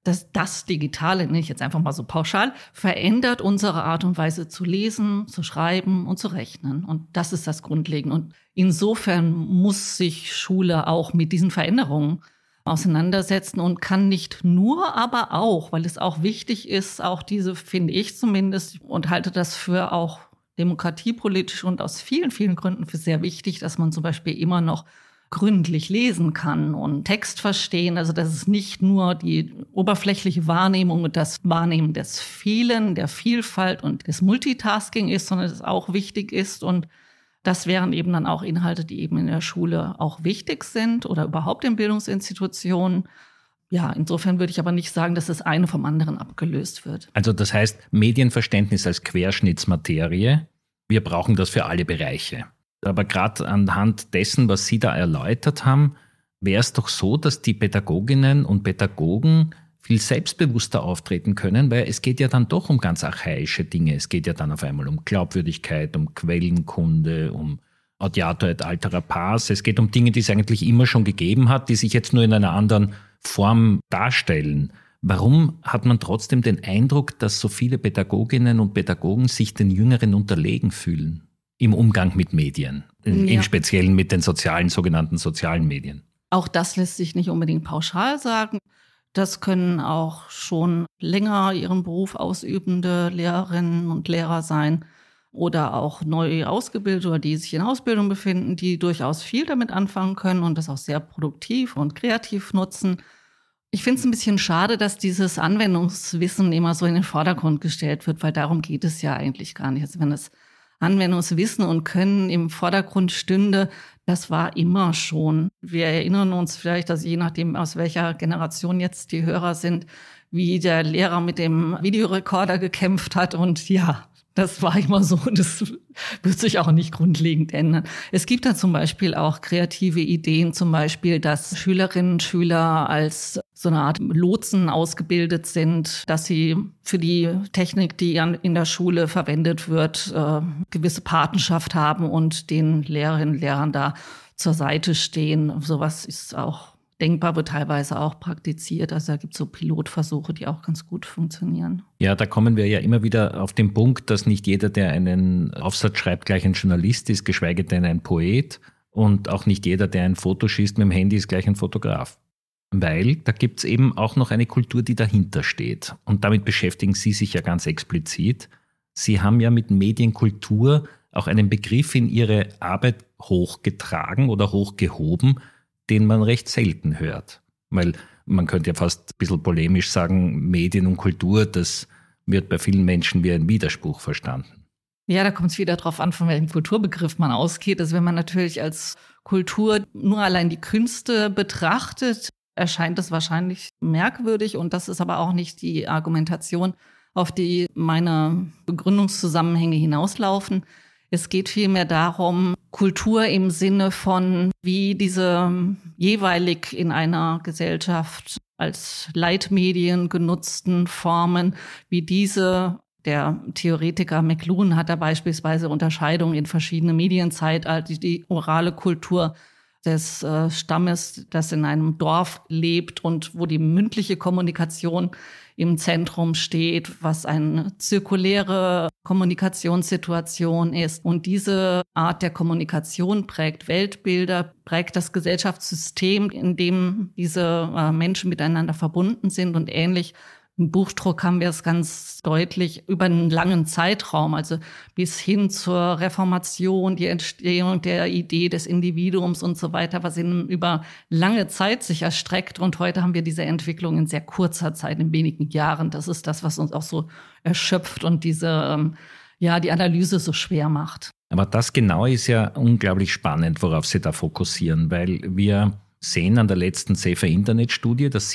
das Digitale, nenne ich jetzt einfach mal so pauschal, verändert unsere Art und Weise zu lesen, zu schreiben und zu rechnen. Und das ist das Grundlegende. Und insofern muss sich Schule auch mit diesen Veränderungen auseinandersetzen und kann nicht nur, aber auch, weil es auch wichtig ist, auch diese, finde ich zumindest, und halte das für auch demokratiepolitisch und aus vielen, vielen Gründen für sehr wichtig, dass man zum Beispiel immer noch gründlich lesen kann und Text verstehen. Also dass es nicht nur die oberflächliche Wahrnehmung und das Wahrnehmen des Vielen, der Vielfalt und des Multitasking ist, sondern dass es auch wichtig ist. Und das wären eben dann auch Inhalte, die eben in der Schule auch wichtig sind oder überhaupt in Bildungsinstitutionen. Ja, insofern würde ich aber nicht sagen, dass das eine vom anderen abgelöst wird. Also das heißt, Medienverständnis als Querschnittsmaterie, wir brauchen das für alle Bereiche. Aber gerade anhand dessen, was Sie da erläutert haben, wäre es doch so, dass die Pädagoginnen und Pädagogen viel selbstbewusster auftreten können, weil es geht ja dann doch um ganz archaische Dinge. Es geht ja dann auf einmal um Glaubwürdigkeit, um Quellenkunde, um Audiatur et altera pars. Es geht um Dinge, die es eigentlich immer schon gegeben hat, die sich jetzt nur in einer anderen Form darstellen. Warum hat man trotzdem den Eindruck, dass so viele Pädagoginnen und Pädagogen sich den Jüngeren unterlegen fühlen? Im Umgang mit Medien, im Speziellen mit den sogenannten sozialen Medien. Auch das lässt sich nicht unbedingt pauschal sagen. Das können auch schon länger ihren Beruf ausübende Lehrerinnen und Lehrer sein oder auch neu ausgebildet oder die sich in Ausbildung befinden, die durchaus viel damit anfangen können und das auch sehr produktiv und kreativ nutzen. Ich finde es ein bisschen schade, dass dieses Anwendungswissen immer so in den Vordergrund gestellt wird, weil darum geht es ja eigentlich gar nicht. Also wenn das Anwendungswissen und Können im Vordergrund stünde, das war immer schon. Wir erinnern uns vielleicht, dass je nachdem, aus welcher Generation jetzt die Hörer sind, wie der Lehrer mit dem Videorekorder gekämpft hat. Und ja, das war immer so. Das wird sich auch nicht grundlegend ändern. Es gibt da zum Beispiel auch kreative Ideen, zum Beispiel, dass Schülerinnen und Schüler als so eine Art Lotsen ausgebildet sind, dass sie für die Technik, die in der Schule verwendet wird, gewisse Patenschaft haben und den Lehrerinnen und Lehrern da zur Seite stehen. Sowas ist auch denkbar, wird teilweise auch praktiziert. Also da gibt es so Pilotversuche, die auch ganz gut funktionieren. Ja, da kommen wir ja immer wieder auf den Punkt, dass nicht jeder, der einen Aufsatz schreibt, gleich ein Journalist ist, geschweige denn ein Poet. Und auch nicht jeder, der ein Foto schießt mit dem Handy, ist gleich ein Fotograf. Weil da gibt es eben auch noch eine Kultur, die dahinter steht. Und damit beschäftigen Sie sich ja ganz explizit. Sie haben ja mit Medienkultur auch einen Begriff in Ihre Arbeit hochgetragen oder hochgehoben, den man recht selten hört. Weil man könnte ja fast ein bisschen polemisch sagen, Medien und Kultur, das wird bei vielen Menschen wie ein Widerspruch verstanden. Ja, da kommt es wieder drauf an, von welchem Kulturbegriff man ausgeht. Also wenn man natürlich als Kultur nur allein die Künste betrachtet, erscheint es wahrscheinlich merkwürdig. Und das ist aber auch nicht die Argumentation, auf die meine Begründungszusammenhänge hinauslaufen. Es geht vielmehr darum, Kultur im Sinne von, wie diese jeweilig in einer Gesellschaft als Leitmedien genutzten Formen, wie diese, der Theoretiker McLuhan hat da beispielsweise Unterscheidungen in verschiedene Medienzeitalter, die orale Kultur des Stammes, das in einem Dorf lebt und wo die mündliche Kommunikation im Zentrum steht, was eine zirkuläre Kommunikationssituation ist. Und diese Art der Kommunikation prägt Weltbilder, prägt das Gesellschaftssystem, in dem diese Menschen miteinander verbunden sind. Und ähnlich im Buchdruck haben wir es ganz deutlich über einen langen Zeitraum, also bis hin zur Reformation, die Entstehung der Idee des Individuums und so weiter, was über lange Zeit sich erstreckt. Und heute haben wir diese Entwicklung in sehr kurzer Zeit, in wenigen Jahren. Das ist das, was uns auch so erschöpft und diese, die Analyse so schwer macht. Aber das genau ist ja unglaublich spannend, worauf Sie da fokussieren, weil wir sehen an der letzten Safer Internet-Studie, dass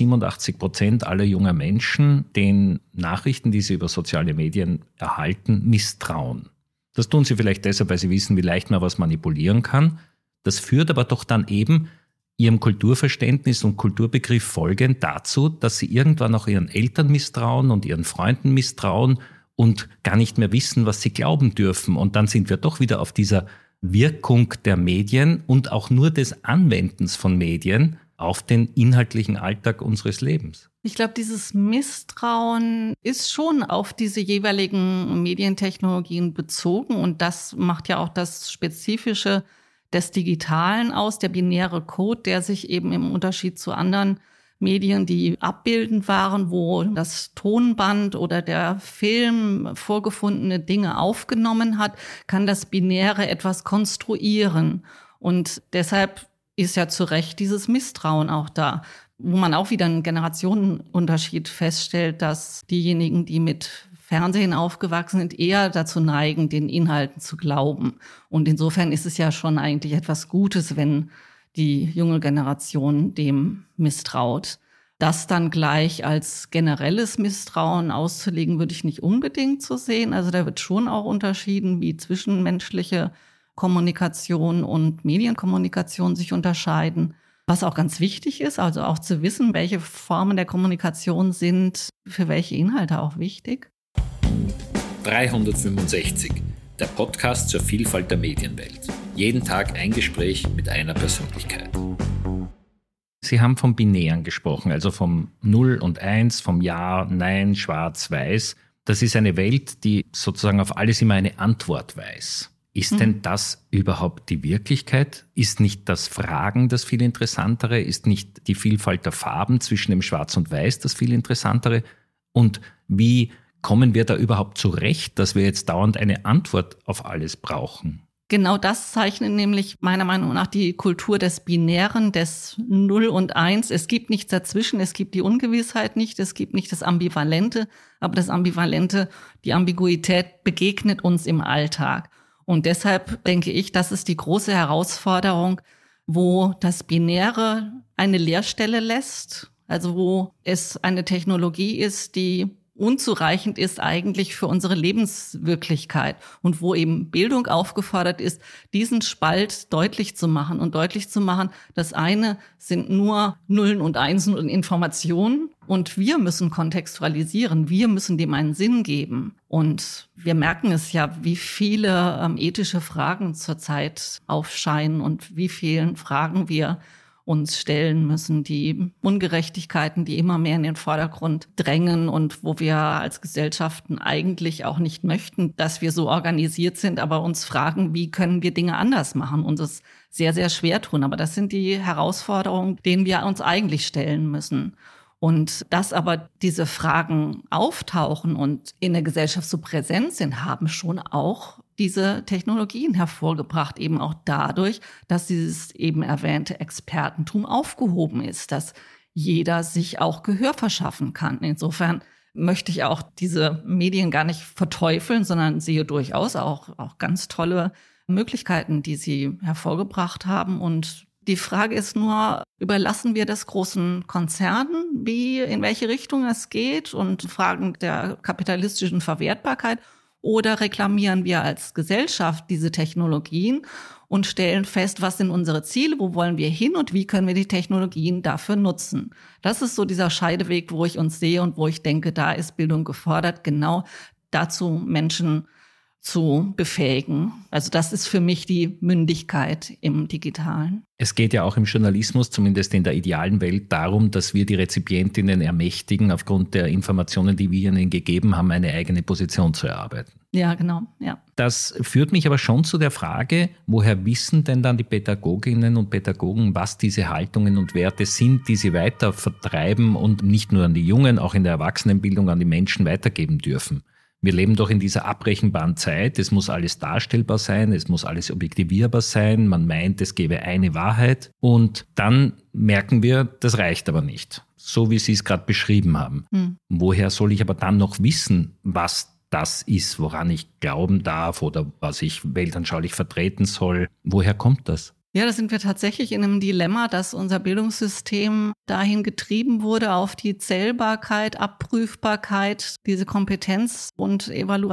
87% aller junger Menschen den Nachrichten, die sie über soziale Medien erhalten, misstrauen. Das tun sie vielleicht deshalb, weil sie wissen, wie leicht man was manipulieren kann. Das führt aber doch dann eben ihrem Kulturverständnis und Kulturbegriff folgend dazu, dass sie irgendwann auch ihren Eltern misstrauen und ihren Freunden misstrauen und gar nicht mehr wissen, was sie glauben dürfen. Und dann sind wir doch wieder auf dieser Wirkung der Medien und auch nur des Anwendens von Medien auf den inhaltlichen Alltag unseres Lebens. Ich glaube, dieses Misstrauen ist schon auf diese jeweiligen Medientechnologien bezogen. Und das macht ja auch das Spezifische des Digitalen aus, der binäre Code, der sich eben im Unterschied zu anderen Medien, die abbildend waren, wo das Tonband oder der Film vorgefundene Dinge aufgenommen hat, kann das Binäre etwas konstruieren. Und deshalb ist ja zu Recht dieses Misstrauen auch da, wo man auch wieder einen Generationenunterschied feststellt, dass diejenigen, die mit Fernsehen aufgewachsen sind, eher dazu neigen, den Inhalten zu glauben. Und insofern ist es ja schon eigentlich etwas Gutes, wenn die junge Generation dem misstraut. Das dann gleich als generelles Misstrauen auszulegen, würde ich nicht unbedingt so sehen. Also da wird schon auch unterschieden, wie zwischenmenschliche Kommunikation und Medienkommunikation sich unterscheiden. Was auch ganz wichtig ist, also auch zu wissen, welche Formen der Kommunikation sind für welche Inhalte auch wichtig. 365, der Podcast zur Vielfalt der Medienwelt. Jeden Tag ein Gespräch mit einer Persönlichkeit. Sie haben vom Binären gesprochen, also vom 0 und 1, vom Ja, Nein, Schwarz, Weiß. Das ist eine Welt, die sozusagen auf alles immer eine Antwort weiß. Ist denn das überhaupt die Wirklichkeit? Ist nicht das Fragen das viel Interessantere? Ist nicht die Vielfalt der Farben zwischen dem Schwarz und Weiß das viel Interessantere? Und wie kommen wir da überhaupt zurecht, dass wir jetzt dauernd eine Antwort auf alles brauchen? Genau das zeichnet nämlich meiner Meinung nach die Kultur des Binären, des 0 und 1. Es gibt nichts dazwischen, es gibt die Ungewissheit nicht, es gibt nicht das Ambivalente, aber das Ambivalente, die Ambiguität begegnet uns im Alltag. Und deshalb denke ich, das ist die große Herausforderung, wo das Binäre eine Leerstelle lässt, also wo es eine Technologie ist, die unzureichend ist eigentlich für unsere Lebenswirklichkeit und wo eben Bildung aufgefordert ist, diesen Spalt deutlich zu machen und deutlich zu machen, das eine sind nur Nullen und Einsen und Informationen und wir müssen kontextualisieren, wir müssen dem einen Sinn geben. Und wir merken es ja, wie viele ethische Fragen zurzeit aufscheinen und wie vielen Fragen wir uns stellen müssen, die Ungerechtigkeiten, die immer mehr in den Vordergrund drängen und wo wir als Gesellschaften eigentlich auch nicht möchten, dass wir so organisiert sind, aber uns fragen, wie können wir Dinge anders machen und es sehr, sehr schwer tun. Aber das sind die Herausforderungen, denen wir uns eigentlich stellen müssen. Und dass aber diese Fragen auftauchen und in der Gesellschaft so präsent sind, haben schon auch diese Technologien hervorgebracht, eben auch dadurch, dass dieses eben erwähnte Expertentum aufgehoben ist, dass jeder sich auch Gehör verschaffen kann. Insofern möchte ich auch diese Medien gar nicht verteufeln, sondern sehe durchaus auch ganz tolle Möglichkeiten, die sie hervorgebracht haben. Und die Frage ist nur, überlassen wir das großen Konzernen, in welche Richtung es geht und Fragen der kapitalistischen Verwertbarkeit? Oder reklamieren wir als Gesellschaft diese Technologien und stellen fest, was sind unsere Ziele, wo wollen wir hin und wie können wir die Technologien dafür nutzen? Das ist so dieser Scheideweg, wo ich uns sehe und wo ich denke, da ist Bildung gefordert, genau dazu Menschen zu befähigen. Also das ist für mich die Mündigkeit im Digitalen. Es geht ja auch im Journalismus, zumindest in der idealen Welt, darum, dass wir die Rezipientinnen ermächtigen, aufgrund der Informationen, die wir ihnen gegeben haben, eine eigene Position zu erarbeiten. Ja, genau. Ja. Das führt mich aber schon zu der Frage, woher wissen denn dann die Pädagoginnen und Pädagogen, was diese Haltungen und Werte sind, die sie weiter vertreiben und nicht nur an die Jungen, auch in der Erwachsenenbildung an die Menschen weitergeben dürfen? Wir leben doch in dieser abbrechenbaren Zeit. Es muss alles darstellbar sein, es muss alles objektivierbar sein. Man meint, es gäbe eine Wahrheit. Und dann merken wir, das reicht aber nicht. So wie Sie es gerade beschrieben haben. Woher soll ich aber dann noch wissen, was das ist, woran ich glauben darf oder was ich weltanschaulich vertreten soll? Woher kommt das? Ja, da sind wir tatsächlich in einem Dilemma, dass unser Bildungssystem dahin getrieben wurde auf die Zählbarkeit, Abprüfbarkeit. Diese Kompetenz- und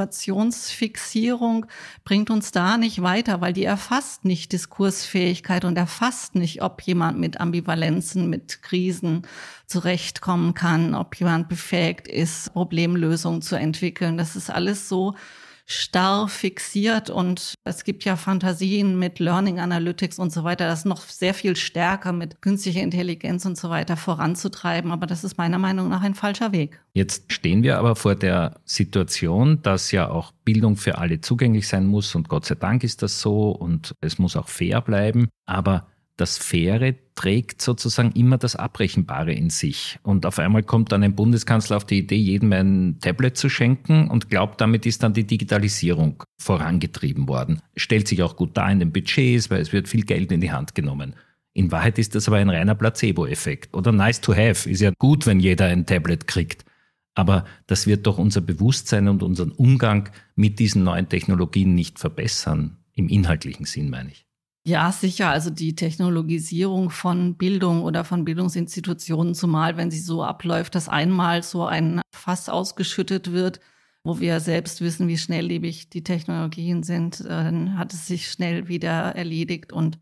Evaluationsfixierung bringt uns da nicht weiter, weil die erfasst nicht Diskursfähigkeit und erfasst nicht, ob jemand mit Ambivalenzen, mit Krisen zurechtkommen kann, ob jemand befähigt ist, Problemlösungen zu entwickeln. Das ist alles so starr fixiert und es gibt ja Fantasien mit Learning Analytics und so weiter, das noch sehr viel stärker mit künstlicher Intelligenz und so weiter voranzutreiben. Aber das ist meiner Meinung nach ein falscher Weg. Jetzt stehen wir aber vor der Situation, dass ja auch Bildung für alle zugänglich sein muss und Gott sei Dank ist das so und es muss auch fair bleiben. Aber das Faire trägt sozusagen immer das Abrechenbare in sich. Und auf einmal kommt dann ein Bundeskanzler auf die Idee, jedem ein Tablet zu schenken und glaubt, damit ist dann die Digitalisierung vorangetrieben worden. Stellt sich auch gut dar in den Budgets, weil es wird viel Geld in die Hand genommen. In Wahrheit ist das aber ein reiner Placebo-Effekt. Oder nice to have, ist ja gut, wenn jeder ein Tablet kriegt. Aber das wird doch unser Bewusstsein und unseren Umgang mit diesen neuen Technologien nicht verbessern. Im inhaltlichen Sinn, meine ich. Ja, sicher. Also die Technologisierung von Bildung oder von Bildungsinstitutionen, zumal wenn sie so abläuft, dass einmal so ein Fass ausgeschüttet wird, wo wir selbst wissen, wie schnelllebig die Technologien sind, dann hat es sich schnell wieder erledigt. Und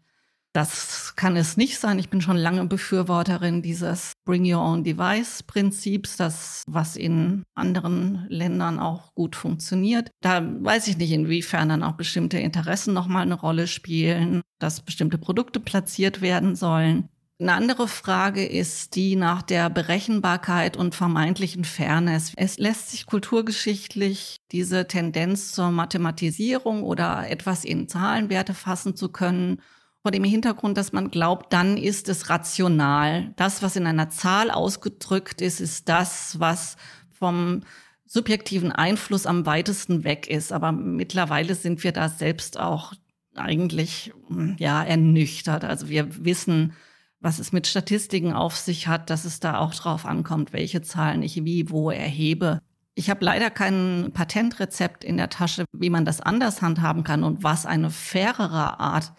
das kann es nicht sein. Ich bin schon lange Befürworterin dieses Bring-Your-Own-Device-Prinzips, das was in anderen Ländern auch gut funktioniert. Da weiß ich nicht, inwiefern dann auch bestimmte Interessen nochmal eine Rolle spielen, dass bestimmte Produkte platziert werden sollen. Eine andere Frage ist die nach der Berechenbarkeit und vermeintlichen Fairness. Es lässt sich kulturgeschichtlich diese Tendenz zur Mathematisierung oder etwas in Zahlenwerte fassen zu können, vor dem Hintergrund, dass man glaubt, dann ist es rational. Das, was in einer Zahl ausgedrückt ist, ist das, was vom subjektiven Einfluss am weitesten weg ist. Aber mittlerweile sind wir da selbst auch eigentlich ernüchtert. Also wir wissen, was es mit Statistiken auf sich hat, dass es da auch drauf ankommt, welche Zahlen ich wie, wo erhebe. Ich habe leider kein Patentrezept in der Tasche, wie man das anders handhaben kann und was eine fairere Art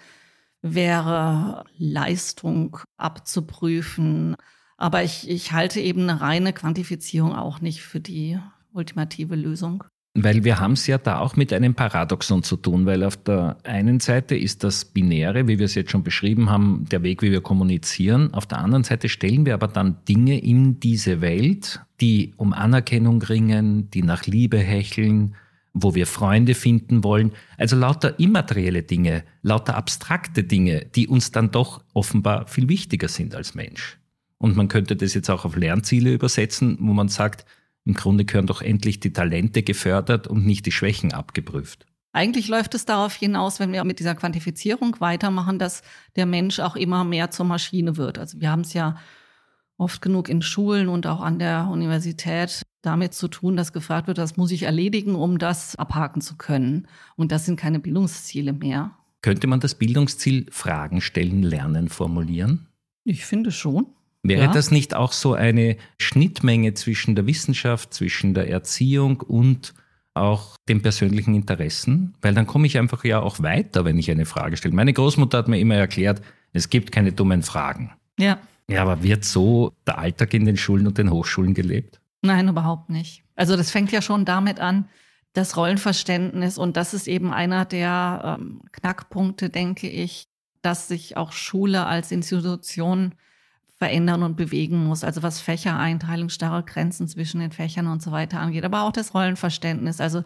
wäre, Leistung abzuprüfen. Aber ich halte eben eine reine Quantifizierung auch nicht für die ultimative Lösung. Weil wir haben es ja da auch mit einem Paradoxon zu tun, weil auf der einen Seite ist das Binäre, wie wir es jetzt schon beschrieben haben, der Weg, wie wir kommunizieren. Auf der anderen Seite stellen wir aber dann Dinge in diese Welt, die um Anerkennung ringen, die nach Liebe hecheln, wo wir Freunde finden wollen. Also lauter immaterielle Dinge, lauter abstrakte Dinge, die uns dann doch offenbar viel wichtiger sind als Mensch. Und man könnte das jetzt auch auf Lernziele übersetzen, wo man sagt, im Grunde gehören doch endlich die Talente gefördert und nicht die Schwächen abgeprüft. Eigentlich läuft es darauf hinaus, wenn wir mit dieser Quantifizierung weitermachen, dass der Mensch auch immer mehr zur Maschine wird. Also wir haben es ja oft genug in Schulen und auch an der Universität damit zu tun, dass gefragt wird, das muss ich erledigen, um das abhaken zu können. Und das sind keine Bildungsziele mehr. Könnte man das Bildungsziel Fragen stellen, lernen, formulieren? Ich finde schon. Wäre das nicht auch so eine Schnittmenge zwischen der Wissenschaft, zwischen der Erziehung und auch den persönlichen Interessen? Weil dann komme ich einfach ja auch weiter, wenn ich eine Frage stelle. Meine Großmutter hat mir immer erklärt, es gibt keine dummen Fragen. Ja. Ja, aber wird so der Alltag in den Schulen und den Hochschulen gelebt? Nein, überhaupt nicht. Also das fängt ja schon damit an, das Rollenverständnis. Und das ist eben einer der Knackpunkte, denke ich, dass sich auch Schule als Institution verändern und bewegen muss. Also was Fächereinteilung, starre Grenzen zwischen den Fächern und so weiter angeht. Aber auch das Rollenverständnis. Also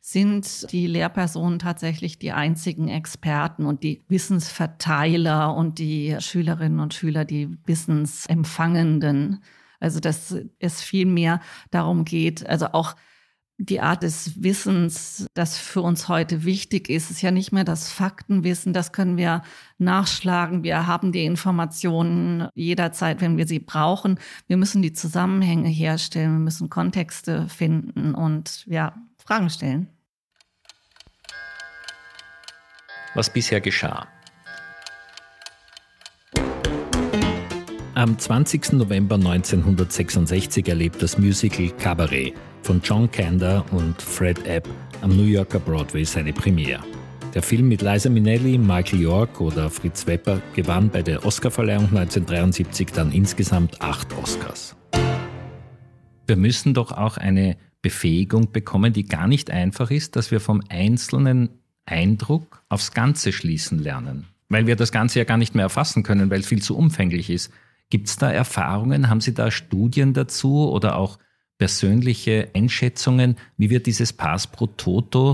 sind die Lehrpersonen tatsächlich die einzigen Experten und die Wissensverteiler und die Schülerinnen und Schüler die Wissensempfangenden. Also dass es viel mehr darum geht, also auch die Art des Wissens, das für uns heute wichtig ist ja nicht mehr das Faktenwissen, das können wir nachschlagen. Wir haben die Informationen jederzeit, wenn wir sie brauchen. Wir müssen die Zusammenhänge herstellen, wir müssen Kontexte finden und Fragen stellen. Was bisher geschah. Am 20. November 1966 erlebt das Musical Cabaret von John Kander und Fred Ebb am New Yorker Broadway seine Premiere. Der Film mit Liza Minnelli, Michael York oder Fritz Wepper gewann bei der Oscarverleihung 1973 dann insgesamt 8 Oscars. Wir müssen doch auch eine Befähigung bekommen, die gar nicht einfach ist, dass wir vom einzelnen Eindruck aufs Ganze schließen lernen. Weil wir das Ganze ja gar nicht mehr erfassen können, weil es viel zu umfänglich ist. Gibt es da Erfahrungen? Haben Sie da Studien dazu oder auch persönliche Einschätzungen, wie wir dieses Pars pro Toto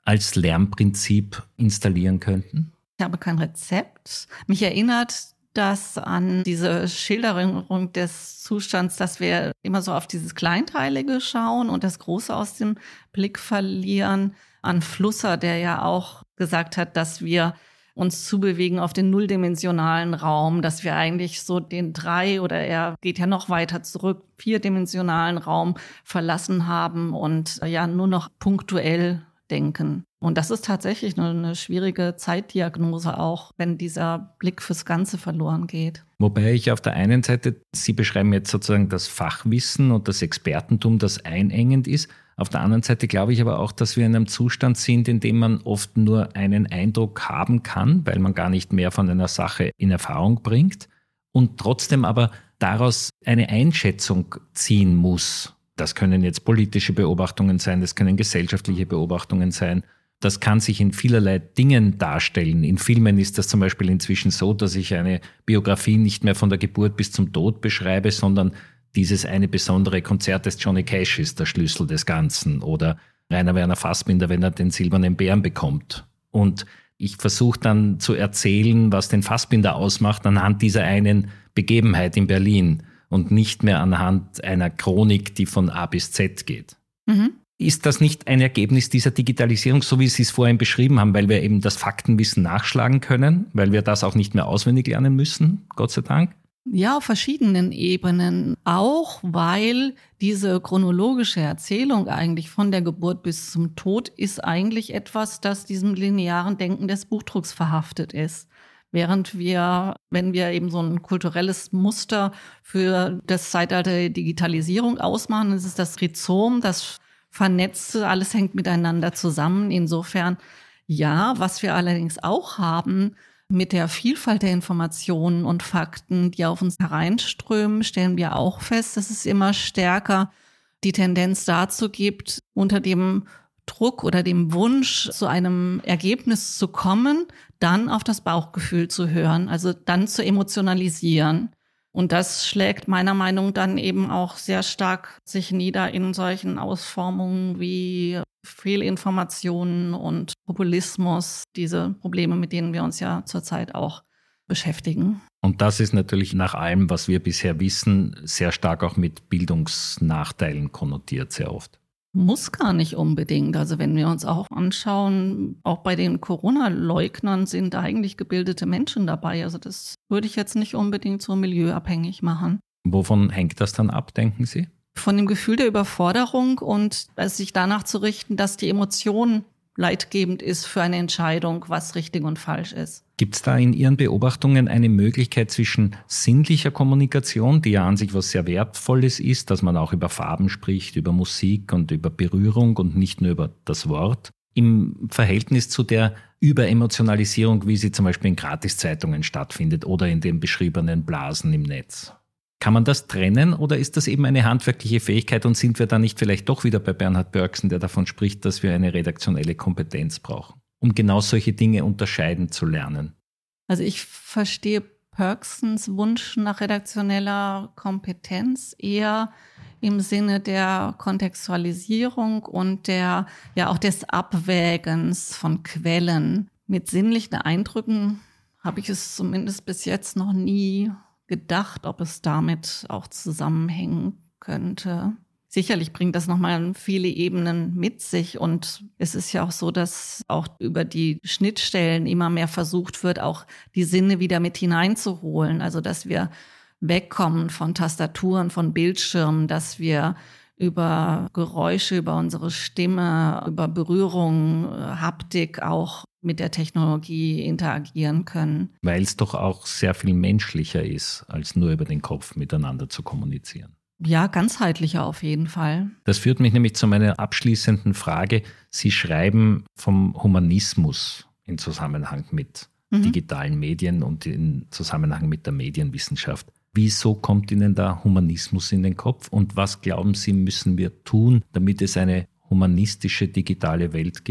als Lernprinzip installieren könnten? Ich habe kein Rezept. Mich erinnert das an diese Schilderung des Zustands, dass wir immer so auf dieses Kleinteilige schauen und das Große aus dem Blick verlieren. An Flusser, der ja auch gesagt hat, dass wir uns zubewegen auf den nulldimensionalen Raum, dass wir eigentlich so den 3 oder er geht ja noch weiter zurück, 4-dimensionalen Raum verlassen haben und ja nur noch punktuell denken. Und das ist tatsächlich eine schwierige Zeitdiagnose auch, wenn dieser Blick fürs Ganze verloren geht. Wobei ich auf der einen Seite, Sie beschreiben jetzt sozusagen das Fachwissen und das Expertentum, das einengend ist. Auf der anderen Seite glaube ich aber auch, dass wir in einem Zustand sind, in dem man oft nur einen Eindruck haben kann, weil man gar nicht mehr von einer Sache in Erfahrung bringt und trotzdem aber daraus eine Einschätzung ziehen muss. Das können jetzt politische Beobachtungen sein, das können gesellschaftliche Beobachtungen sein. Das kann sich in vielerlei Dingen darstellen. In Filmen ist das zum Beispiel inzwischen so, dass ich eine Biografie nicht mehr von der Geburt bis zum Tod beschreibe, sondern dieses eine besondere Konzert des Johnny Cash ist der Schlüssel des Ganzen oder Rainer Werner Fassbinder, wenn er den silbernen Bären bekommt. Und ich versuche dann zu erzählen, was den Fassbinder ausmacht, anhand dieser einen Begebenheit in Berlin und nicht mehr anhand einer Chronik, die von A bis Z geht. Mhm. Ist das nicht ein Ergebnis dieser Digitalisierung, so wie Sie es vorhin beschrieben haben, weil wir eben das Faktenwissen nachschlagen können, weil wir das auch nicht mehr auswendig lernen müssen, Gott sei Dank? Ja, auf verschiedenen Ebenen. Auch weil diese chronologische Erzählung eigentlich von der Geburt bis zum Tod ist eigentlich etwas, das diesem linearen Denken des Buchdrucks verhaftet ist. Während wir, wenn wir eben so ein kulturelles Muster für das Zeitalter der Digitalisierung ausmachen, ist es das Rhizom, das Vernetzte, alles hängt miteinander zusammen. Insofern, ja, was wir allerdings auch haben, mit der Vielfalt der Informationen und Fakten, die auf uns hereinströmen, stellen wir auch fest, dass es immer stärker die Tendenz dazu gibt, unter dem Druck oder dem Wunsch, zu einem Ergebnis zu kommen, dann auf das Bauchgefühl zu hören, also dann zu emotionalisieren. Und das schlägt meiner Meinung nach dann eben auch sehr stark sich nieder in solchen Ausformungen wie Fehlinformationen und Populismus, diese Probleme, mit denen wir uns ja zurzeit auch beschäftigen. Und das ist natürlich nach allem, was wir bisher wissen, sehr stark auch mit Bildungsnachteilen konnotiert, sehr oft. Muss gar nicht unbedingt. Also wenn wir uns auch anschauen, auch bei den Corona-Leugnern sind eigentlich gebildete Menschen dabei. Also das würde ich jetzt nicht unbedingt so milieuabhängig machen. Wovon hängt das dann ab, denken Sie? Von dem Gefühl der Überforderung und sich danach zu richten, dass die Emotion leitgebend ist für eine Entscheidung, was richtig und falsch ist. Gibt es da in Ihren Beobachtungen eine Möglichkeit zwischen sinnlicher Kommunikation, die ja an sich was sehr Wertvolles ist, dass man auch über Farben spricht, über Musik und über Berührung und nicht nur über das Wort, im Verhältnis zu der Überemotionalisierung, wie sie zum Beispiel in Gratiszeitungen stattfindet oder in den beschriebenen Blasen im Netz? Kann man das trennen oder ist das eben eine handwerkliche Fähigkeit und sind wir dann nicht vielleicht doch wieder bei Bernhard Pörksen, der davon spricht, dass wir eine redaktionelle Kompetenz brauchen, um genau solche Dinge unterscheiden zu lernen? Also ich verstehe Pörksens Wunsch nach redaktioneller Kompetenz eher im Sinne der Kontextualisierung und der ja auch des Abwägens von Quellen. Mit sinnlichen Eindrücken habe ich es zumindest bis jetzt noch nie gedacht, ob es damit auch zusammenhängen könnte. Sicherlich bringt das nochmal viele Ebenen mit sich und es ist ja auch so, dass auch über die Schnittstellen immer mehr versucht wird, auch die Sinne wieder mit hineinzuholen. Also dass wir wegkommen von Tastaturen, von Bildschirmen, dass wir über Geräusche, über unsere Stimme, über Berührung, Haptik auch mit der Technologie interagieren können. Weil es doch auch sehr viel menschlicher ist, als nur über den Kopf miteinander zu kommunizieren. Ja, ganzheitlicher auf jeden Fall. Das führt mich nämlich zu meiner abschließenden Frage. Sie schreiben vom Humanismus in Zusammenhang mit digitalen Medien und in Zusammenhang mit der Medienwissenschaft. Wieso kommt Ihnen da Humanismus in den Kopf und was glauben Sie, müssen wir tun, damit es eine humanistische digitale Welt gibt?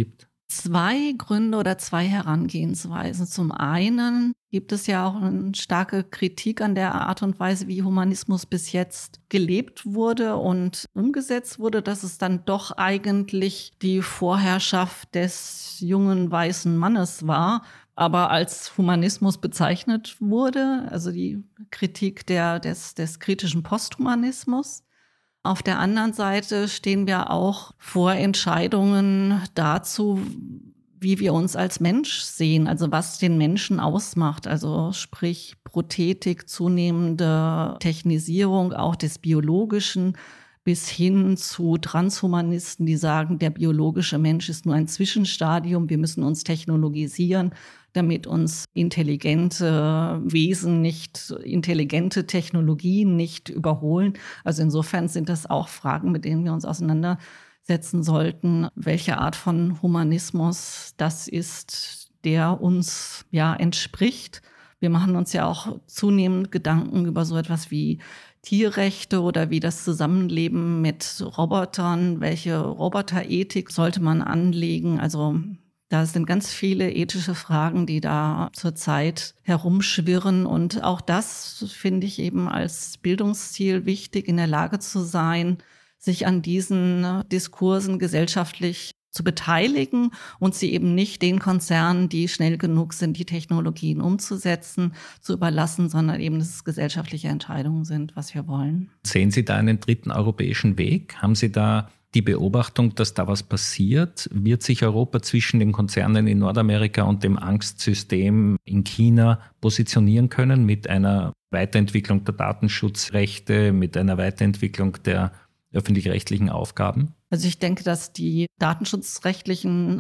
2 Gründe oder 2 Herangehensweisen. Zum einen gibt es ja auch eine starke Kritik an der Art und Weise, wie Humanismus bis jetzt gelebt wurde und umgesetzt wurde, dass es dann doch eigentlich die Vorherrschaft des jungen weißen Mannes war, aber als Humanismus bezeichnet wurde, also die Kritik des kritischen Posthumanismus. Auf der anderen Seite stehen wir auch vor Entscheidungen dazu, wie wir uns als Mensch sehen, also was den Menschen ausmacht, also sprich Prothetik, zunehmende Technisierung auch des Biologischen bis hin zu Transhumanisten, die sagen, der biologische Mensch ist nur ein Zwischenstadium, wir müssen uns technologisieren, damit uns intelligente Wesen nicht, intelligente Technologien nicht überholen. Also insofern sind das auch Fragen, mit denen wir uns auseinandersetzen sollten, welche Art von Humanismus das ist, der uns ja entspricht. Wir machen uns ja auch zunehmend Gedanken über so etwas wie Tierrechte oder wie das Zusammenleben mit Robotern, welche Roboterethik sollte man anlegen. Also da sind ganz viele ethische Fragen, die da zurzeit herumschwirren. Und auch das finde ich eben als Bildungsziel wichtig, in der Lage zu sein, sich an diesen Diskursen gesellschaftlich zu beteiligen und sie eben nicht den Konzernen, die schnell genug sind, die Technologien umzusetzen, zu überlassen, sondern eben, dass es gesellschaftliche Entscheidungen sind, was wir wollen. Sehen Sie da einen dritten europäischen Weg? Haben Sie da die Beobachtung, dass da was passiert? Wird sich Europa zwischen den Konzernen in Nordamerika und dem Angstsystem in China positionieren können mit einer Weiterentwicklung der Datenschutzrechte, mit einer Weiterentwicklung der öffentlich-rechtlichen Aufgaben? Also ich denke, dass die datenschutzrechtlichen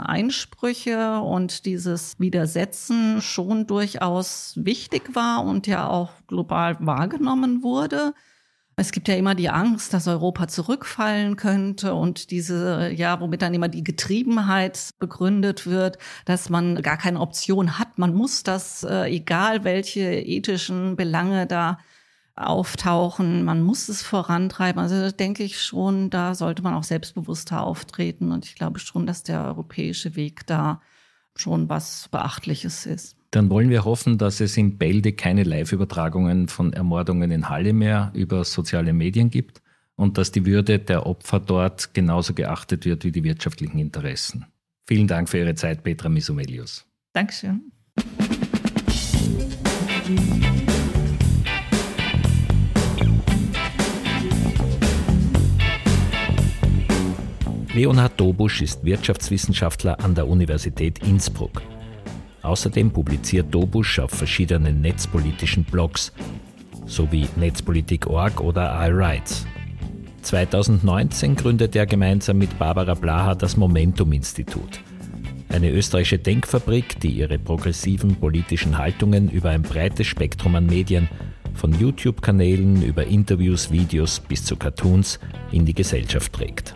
Einsprüche und dieses Widersetzen schon durchaus wichtig war und ja auch global wahrgenommen wurde. Es gibt ja immer die Angst, dass Europa zurückfallen könnte und diese, ja, womit dann immer die Getriebenheit begründet wird, dass man gar keine Option hat. Man muss das, egal welche ethischen Belange da auftauchen, man muss es vorantreiben. Also denke ich schon, da sollte man auch selbstbewusster auftreten. Und ich glaube schon, dass der europäische Weg da schon was Beachtliches ist. Dann wollen wir hoffen, dass es in Bälde keine Live-Übertragungen von Ermordungen in Halle mehr über soziale Medien gibt und dass die Würde der Opfer dort genauso geachtet wird wie die wirtschaftlichen Interessen. Vielen Dank für Ihre Zeit, Petra Misumelius. Dankeschön. Leonhard Dobusch ist Wirtschaftswissenschaftler an der Universität Innsbruck. Außerdem publiziert Dobusch auf verschiedenen netzpolitischen Blogs, sowie Netzpolitik.org oder iRights. 2019 gründete er gemeinsam mit Barbara Blaha das Momentum-Institut, eine österreichische Denkfabrik, die ihre progressiven politischen Haltungen über ein breites Spektrum an Medien, von YouTube-Kanälen über Interviews, Videos bis zu Cartoons, in die Gesellschaft trägt.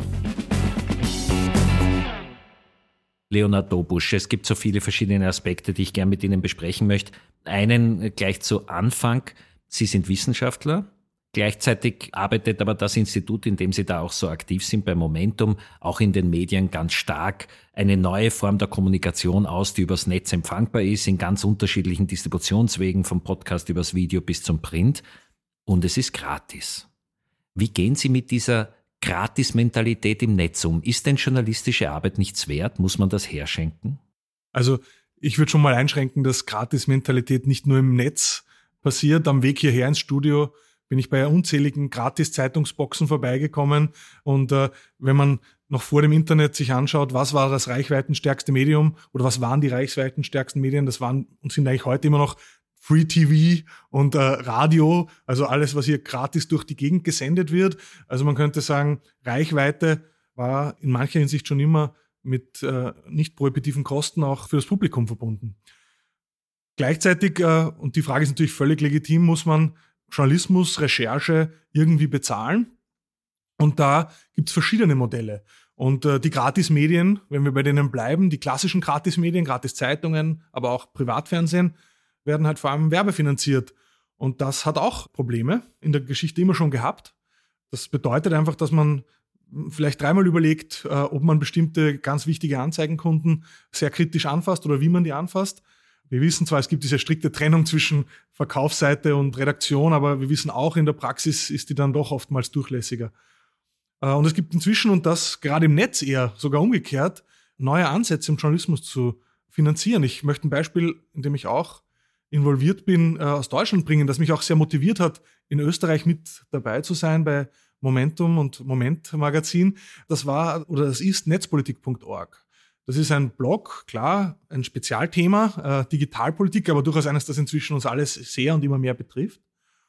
Leonhard Dobusch, es gibt so viele verschiedene Aspekte, die ich gerne mit Ihnen besprechen möchte. Einen gleich zu Anfang. Sie sind Wissenschaftler. Gleichzeitig arbeitet aber das Institut, in dem Sie da auch so aktiv sind, bei Momentum, auch in den Medien ganz stark eine neue Form der Kommunikation aus, die übers Netz empfangbar ist, in ganz unterschiedlichen Distributionswegen, vom Podcast übers Video bis zum Print. Und es ist gratis. Wie gehen Sie mit dieser Gratis-Mentalität im Netz um? Ist denn journalistische Arbeit nichts wert? Muss man das herschenken? Also ich würde schon mal einschränken, dass Gratis-Mentalität nicht nur im Netz passiert. Am Weg hierher ins Studio bin ich bei unzähligen Gratis-Zeitungsboxen vorbeigekommen. Und wenn man noch vor dem Internet sich anschaut, was war das reichweitenstärkste Medium oder was waren die reichweitenstärksten Medien, das waren und sind eigentlich heute immer noch Free TV und Radio, also alles, was hier gratis durch die Gegend gesendet wird. Also man könnte sagen, Reichweite war in mancher Hinsicht schon immer mit nicht prohibitiven Kosten auch für das Publikum verbunden. Gleichzeitig, und die Frage ist natürlich völlig legitim, muss man Journalismus, Recherche irgendwie bezahlen. Und da gibt es verschiedene Modelle. Und die Gratismedien, wenn wir bei denen bleiben, die klassischen Gratismedien, Gratiszeitungen, aber auch Privatfernsehen, werden halt vor allem werbefinanziert. Und das hat auch Probleme in der Geschichte immer schon gehabt. Das bedeutet einfach, dass man vielleicht dreimal überlegt, ob man bestimmte ganz wichtige Anzeigenkunden sehr kritisch anfasst oder wie man die anfasst. Wir wissen zwar, es gibt diese strikte Trennung zwischen Verkaufsseite und Redaktion, aber wir wissen auch, in der Praxis ist die dann doch oftmals durchlässiger. Und es gibt inzwischen, und das gerade im Netz eher sogar umgekehrt, neue Ansätze im Journalismus zu finanzieren. Ich möchte ein Beispiel, in dem ich auch involviert bin, aus Deutschland bringen, das mich auch sehr motiviert hat, in Österreich mit dabei zu sein bei Momentum und Moment Magazin. Das ist netzpolitik.org. Das ist ein Blog, klar, ein Spezialthema, Digitalpolitik, aber durchaus eines, das inzwischen uns alles sehr und immer mehr betrifft.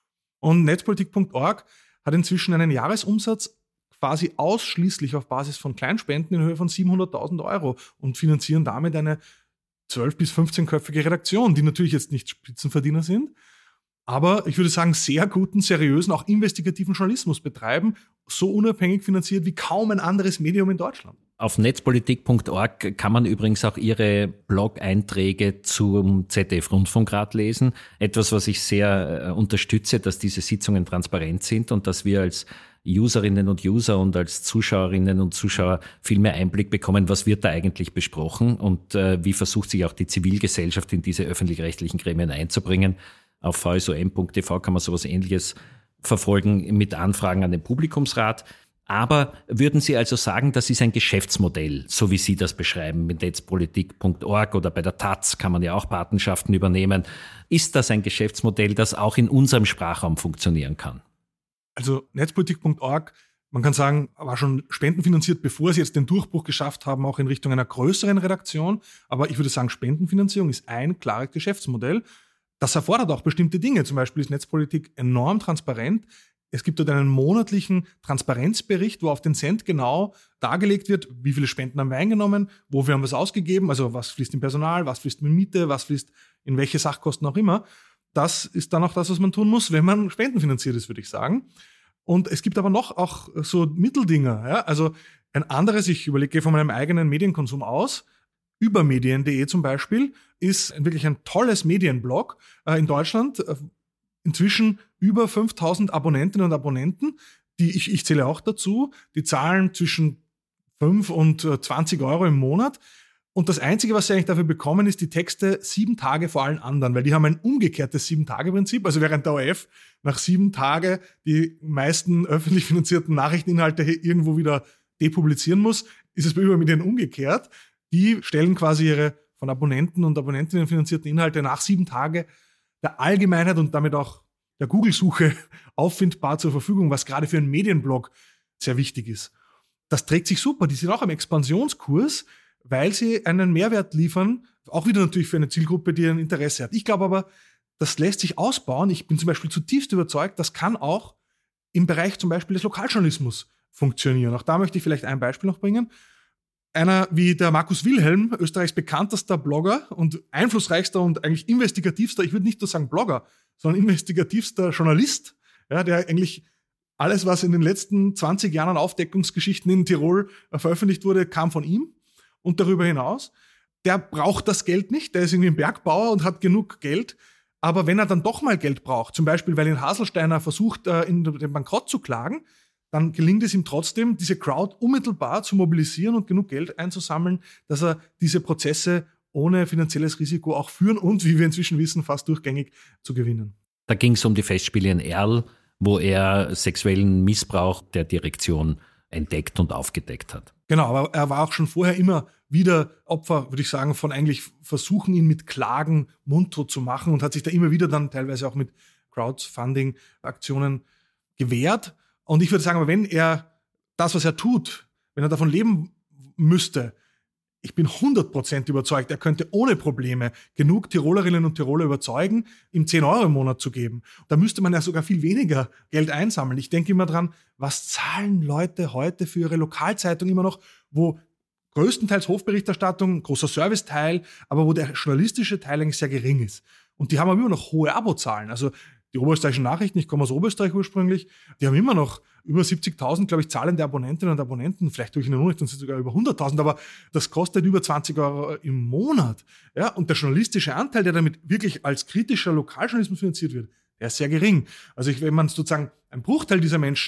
Und netzpolitik.org hat inzwischen einen Jahresumsatz quasi ausschließlich auf Basis von Kleinspenden in Höhe von 700.000 Euro und finanzieren damit eine 12- bis 15-köpfige Redaktion, die natürlich jetzt nicht Spitzenverdiener sind, aber ich würde sagen, sehr guten, seriösen, auch investigativen Journalismus betreiben, so unabhängig finanziert wie kaum ein anderes Medium in Deutschland. Auf netzpolitik.org kann man übrigens auch Ihre Blog-Einträge zum ZDF-Rundfunkrat lesen. Etwas, was ich sehr unterstütze, dass diese Sitzungen transparent sind und dass wir als Userinnen und User und als Zuschauerinnen und Zuschauer viel mehr Einblick bekommen, was wird da eigentlich besprochen und wie versucht sich auch die Zivilgesellschaft in diese öffentlich-rechtlichen Gremien einzubringen. Auf vsom.tv kann man sowas Ähnliches verfolgen mit Anfragen an den Publikumsrat. Aber würden Sie also sagen, das ist ein Geschäftsmodell, so wie Sie das beschreiben mit netzpolitik.org oder bei der Taz kann man ja auch Patenschaften übernehmen. Ist das ein Geschäftsmodell, das auch in unserem Sprachraum funktionieren kann? Also netzpolitik.org, man kann sagen, war schon spendenfinanziert, bevor sie jetzt den Durchbruch geschafft haben, auch in Richtung einer größeren Redaktion. Aber ich würde sagen, Spendenfinanzierung ist ein klares Geschäftsmodell. Das erfordert auch bestimmte Dinge. Zum Beispiel ist Netzpolitik enorm transparent. Es gibt dort einen monatlichen Transparenzbericht, wo auf den Cent genau dargelegt wird, wie viele Spenden haben wir eingenommen, wofür haben wir es ausgegeben, also was fließt in Personal, was fließt in Miete, was fließt in welche Sachkosten auch immer. Das ist dann auch das, was man tun muss, wenn man spendenfinanziert ist, würde ich sagen. Und es gibt aber noch auch so Mitteldinger. Ja? Also ein anderes, ich überlege von meinem eigenen Medienkonsum aus, übermedien.de zum Beispiel, ist wirklich ein tolles Medienblog in Deutschland. Inzwischen über 5.000 Abonnentinnen und Abonnenten, die ich zähle auch dazu, die zahlen zwischen 5 und 20 Euro im Monat. Und das Einzige, was sie eigentlich dafür bekommen, ist die Texte 7 Tage vor allen anderen, weil die haben ein umgekehrtes 7-Tage-Prinzip. Also während der ORF nach 7 Tagen die meisten öffentlich finanzierten Nachrichteninhalte irgendwo wieder depublizieren muss, ist es bei Übermedien umgekehrt. Die stellen quasi ihre von Abonnenten und Abonnentinnen finanzierten Inhalte nach 7 Tagen der Allgemeinheit und damit auch der Google-Suche auffindbar zur Verfügung, was gerade für einen Medienblog sehr wichtig ist. Das trägt sich super. Die sind auch am Expansionskurs, weil sie einen Mehrwert liefern, auch wieder natürlich für eine Zielgruppe, die ein Interesse hat. Ich glaube aber, das lässt sich ausbauen. Ich bin zum Beispiel zutiefst überzeugt, das kann auch im Bereich zum Beispiel des Lokaljournalismus funktionieren. Auch da möchte ich vielleicht ein Beispiel noch bringen. Einer wie der Markus Wilhelm, Österreichs bekanntester Blogger und einflussreichster und eigentlich investigativster, ich würde nicht nur sagen Blogger, sondern investigativster Journalist, ja, der eigentlich alles, was in den letzten 20 Jahren an Aufdeckungsgeschichten in Tirol veröffentlicht wurde, kam von ihm. Und darüber hinaus, der braucht das Geld nicht, der ist irgendwie ein Bergbauer und hat genug Geld. Aber wenn er dann doch mal Geld braucht, zum Beispiel, weil ihn Haselsteiner versucht, in den Bankrott zu klagen, dann gelingt es ihm trotzdem, diese Crowd unmittelbar zu mobilisieren und genug Geld einzusammeln, dass er diese Prozesse ohne finanzielles Risiko auch führen und, wie wir inzwischen wissen, fast durchgängig zu gewinnen. Da ging es um die Festspiele in Erl, wo er sexuellen Missbrauch der Direktion entdeckt und aufgedeckt hat. Genau, aber er war auch schon vorher immer wieder Opfer, würde ich sagen, von eigentlich Versuchen, ihn mit Klagen mundtot zu machen und hat sich da immer wieder dann teilweise auch mit Crowdfunding-Aktionen gewehrt. Und ich würde sagen, aber wenn er das, was er tut, wenn er davon leben müsste, ich bin 100% überzeugt, er könnte ohne Probleme genug Tirolerinnen und Tiroler überzeugen, ihm 10 Euro im Monat zu geben. Da müsste man ja sogar viel weniger Geld einsammeln. Ich denke immer dran, was zahlen Leute heute für ihre Lokalzeitung immer noch, wo größtenteils Hofberichterstattung, großer Serviceteil, aber wo der journalistische Teil eigentlich sehr gering ist. Und die haben aber immer noch hohe Abozahlen. Also die oberösterreichischen Nachrichten, ich komme aus Österreich ursprünglich, die haben immer noch über 70.000, glaube ich, zahlende Abonnentinnen und Abonnenten, vielleicht durch eine Unrichtung sind sogar über 100.000, aber das kostet über 20 Euro im Monat. Ja, und der journalistische Anteil, der damit wirklich als kritischer Lokaljournalismus finanziert wird, der ist sehr gering. Also wenn man sozusagen einen Bruchteil dieser Menschen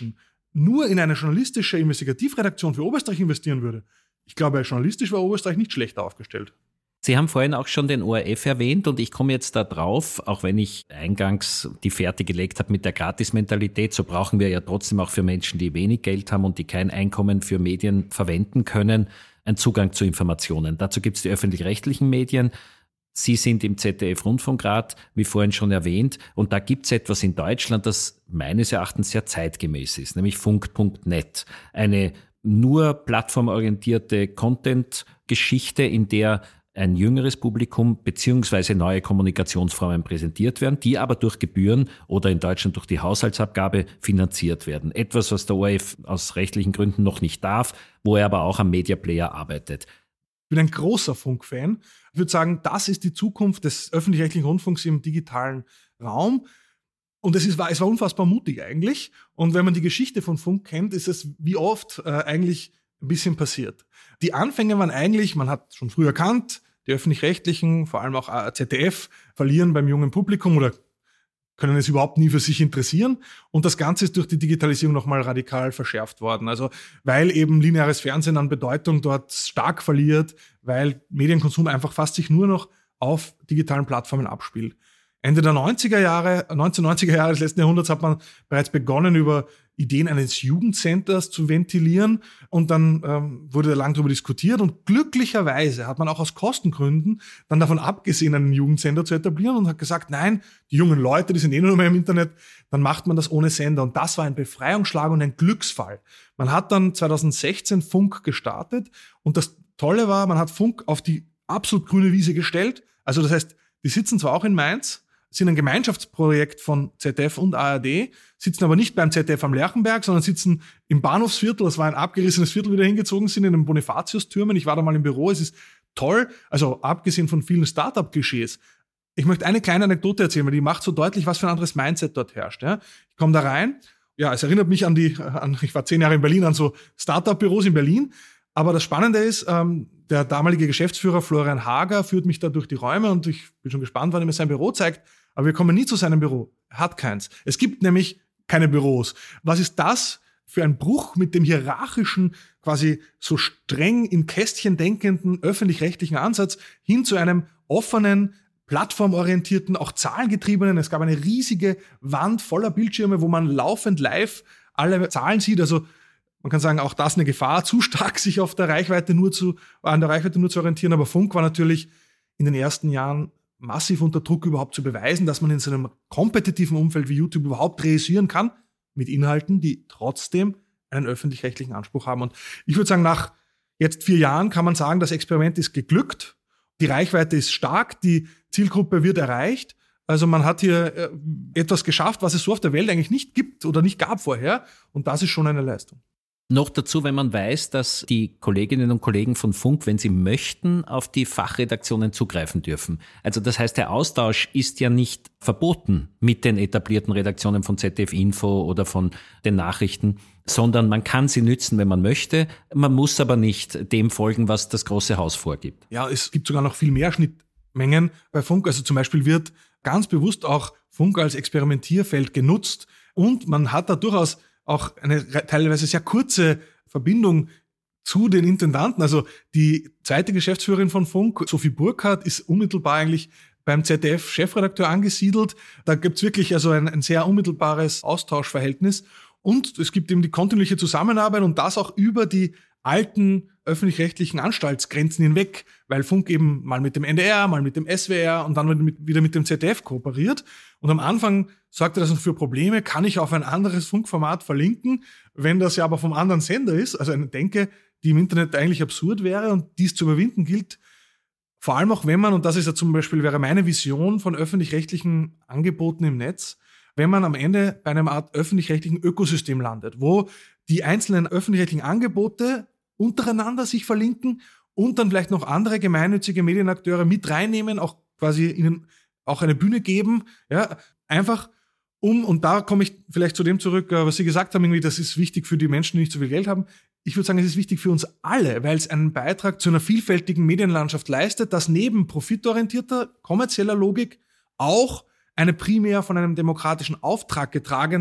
nur in eine journalistische Investigativredaktion für Oberösterreich investieren würde, ich glaube, journalistisch war Oberösterreich nicht schlechter aufgestellt. Sie haben vorhin auch schon den ORF erwähnt und ich komme jetzt da drauf, auch wenn ich eingangs die Fährte gelegt habe mit der Gratis-Mentalität, so brauchen wir ja trotzdem auch für Menschen, die wenig Geld haben und die kein Einkommen für Medien verwenden können, einen Zugang zu Informationen. Dazu gibt es die öffentlich-rechtlichen Medien. Sie sind im ZDF-Rundfunkrat, wie vorhin schon erwähnt, und da gibt es etwas in Deutschland, das meines Erachtens sehr zeitgemäß ist, nämlich Funk.net. Eine nur plattformorientierte Content-Geschichte, in der ein jüngeres Publikum beziehungsweise neue Kommunikationsformen präsentiert werden, die aber durch Gebühren oder in Deutschland durch die Haushaltsabgabe finanziert werden. Etwas, was der ORF aus rechtlichen Gründen noch nicht darf, wo er aber auch am Media Player arbeitet. Ich bin ein großer Funk-Fan. Ich würde sagen, das ist die Zukunft des öffentlich-rechtlichen Rundfunks im digitalen Raum. Und es war unfassbar mutig eigentlich. Und wenn man die Geschichte von Funk kennt, ist es wie oft eigentlich ein bisschen passiert. Die Anfänge waren eigentlich, man hat schon früh erkannt, die öffentlich-rechtlichen, vor allem auch ZDF, verlieren beim jungen Publikum oder können es überhaupt nie für sich interessieren. Und das Ganze ist durch die Digitalisierung nochmal radikal verschärft worden. Also weil eben lineares Fernsehen an Bedeutung dort stark verliert, weil Medienkonsum einfach fast sich nur noch auf digitalen Plattformen abspielt. Ende der 1990er Jahre des letzten Jahrhunderts hat man bereits begonnen, über Ideen eines Jugendcenters zu ventilieren und dann wurde da lang darüber diskutiert und glücklicherweise hat man auch aus Kostengründen dann davon abgesehen, einen Jugendcenter zu etablieren und hat gesagt, nein, die jungen Leute, die sind eh nur mehr im Internet, dann macht man das ohne Sender und das war ein Befreiungsschlag und ein Glücksfall. Man hat dann 2016 Funk gestartet und das Tolle war, man hat Funk auf die absolut grüne Wiese gestellt, also das heißt, die sitzen zwar auch in Mainz, sind ein Gemeinschaftsprojekt von ZDF und ARD, sitzen aber nicht beim ZDF am Lerchenberg, sondern sitzen im Bahnhofsviertel, das war ein abgerissenes Viertel, wie wir hingezogen sind, in den Bonifatiustürmen. Ich war da mal im Büro, es ist toll, also abgesehen von vielen Startup-Klischees. Ich möchte eine kleine Anekdote erzählen, weil die macht so deutlich, was für ein anderes Mindset dort herrscht. Ja. Ich komme da rein, ja, es erinnert mich ich war 10 Jahre in Berlin, an so Startup-Büros in Berlin. Aber das Spannende ist, der damalige Geschäftsführer Florian Hager führt mich da durch die Räume und ich bin schon gespannt, wann er mir sein Büro zeigt. Aber wir kommen nie zu seinem Büro. Er hat keins. Es gibt nämlich keine Büros. Was ist das für ein Bruch mit dem hierarchischen, quasi so streng in Kästchen denkenden öffentlich-rechtlichen Ansatz hin zu einem offenen, plattformorientierten, auch zahlengetriebenen. Es gab eine riesige Wand voller Bildschirme, wo man laufend live alle Zahlen sieht. Also man kann sagen, auch das eine Gefahr, zu stark sich an der Reichweite nur zu orientieren. Aber Funk war natürlich in den ersten Jahren massiv unter Druck, überhaupt zu beweisen, dass man in so einem kompetitiven Umfeld wie YouTube überhaupt reüssieren kann mit Inhalten, die trotzdem einen öffentlich-rechtlichen Anspruch haben. Und ich würde sagen, nach jetzt 4 Jahren kann man sagen, das Experiment ist geglückt, die Reichweite ist stark, die Zielgruppe wird erreicht. Also man hat hier etwas geschafft, was es so auf der Welt eigentlich nicht gibt oder nicht gab vorher. Und das ist schon eine Leistung. Noch dazu, wenn man weiß, dass die Kolleginnen und Kollegen von Funk, wenn sie möchten, auf die Fachredaktionen zugreifen dürfen. Also das heißt, der Austausch ist ja nicht verboten mit den etablierten Redaktionen von ZDF Info oder von den Nachrichten, sondern man kann sie nützen, wenn man möchte. Man muss aber nicht dem folgen, was das große Haus vorgibt. Ja, es gibt sogar noch viel mehr Schnittmengen bei Funk. Also zum Beispiel wird ganz bewusst auch Funk als Experimentierfeld genutzt und man hat da durchaus auch eine teilweise sehr kurze Verbindung zu den Intendanten. Also die zweite Geschäftsführerin von Funk, Sophie Burkhardt, ist unmittelbar eigentlich beim ZDF-Chefredakteur angesiedelt. Da gibt's wirklich also ein sehr unmittelbares Austauschverhältnis. Und es gibt eben die kontinuierliche Zusammenarbeit und das auch über die alten öffentlich-rechtlichen Anstaltsgrenzen hinweg, weil Funk eben mal mit dem NDR, mal mit dem SWR und dann wieder mit dem ZDF kooperiert. Und am Anfang sorgte das für Probleme, kann ich auf ein anderes Funkformat verlinken, wenn das ja aber vom anderen Sender ist. Also eine Denke, die im Internet eigentlich absurd wäre und dies zu überwinden gilt, vor allem auch wenn man, und das ist ja zum Beispiel, wäre meine Vision von öffentlich-rechtlichen Angeboten im Netz, wenn man am Ende bei einer Art öffentlich-rechtlichen Ökosystem landet, wo die einzelnen öffentlich-rechtlichen Angebote untereinander sich verlinken und dann vielleicht noch andere gemeinnützige Medienakteure mit reinnehmen, auch quasi ihnen auch eine Bühne geben, ja, einfach und da komme ich vielleicht zu dem zurück, was Sie gesagt haben, irgendwie, das ist wichtig für die Menschen, die nicht so viel Geld haben. Ich würde sagen, es ist wichtig für uns alle, weil es einen Beitrag zu einer vielfältigen Medienlandschaft leistet, dass neben profitorientierter, kommerzieller Logik auch eine primär von einem demokratischen Auftrag getragene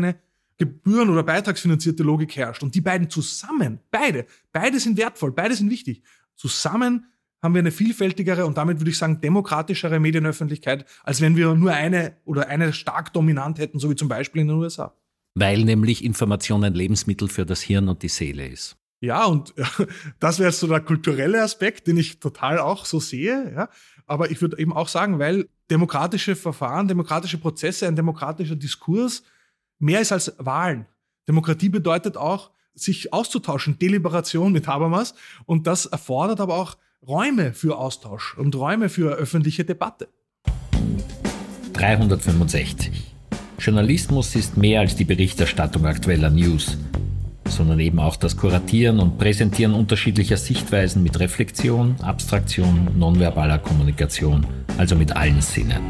gebühren- oder beitragsfinanzierte Logik herrscht und die beiden zusammen, beide sind wertvoll, beide sind wichtig, zusammen haben wir eine vielfältigere und damit würde ich sagen demokratischere Medienöffentlichkeit, als wenn wir nur eine oder eine stark dominant hätten, so wie zum Beispiel in den USA. Weil nämlich Information ein Lebensmittel für das Hirn und die Seele ist. Ja, und das wäre jetzt so der kulturelle Aspekt, den ich total auch so sehe. Ja. Aber ich würde eben auch sagen, weil demokratische Verfahren, demokratische Prozesse, ein demokratischer Diskurs mehr ist als Wahlen. Demokratie bedeutet auch, sich auszutauschen, Deliberation mit Habermas. Und das erfordert aber auch Räume für Austausch und Räume für öffentliche Debatte. 365. Journalismus ist mehr als die Berichterstattung aktueller News, sondern eben auch das Kuratieren und Präsentieren unterschiedlicher Sichtweisen mit Reflexion, Abstraktion, nonverbaler Kommunikation, also mit allen Sinnen.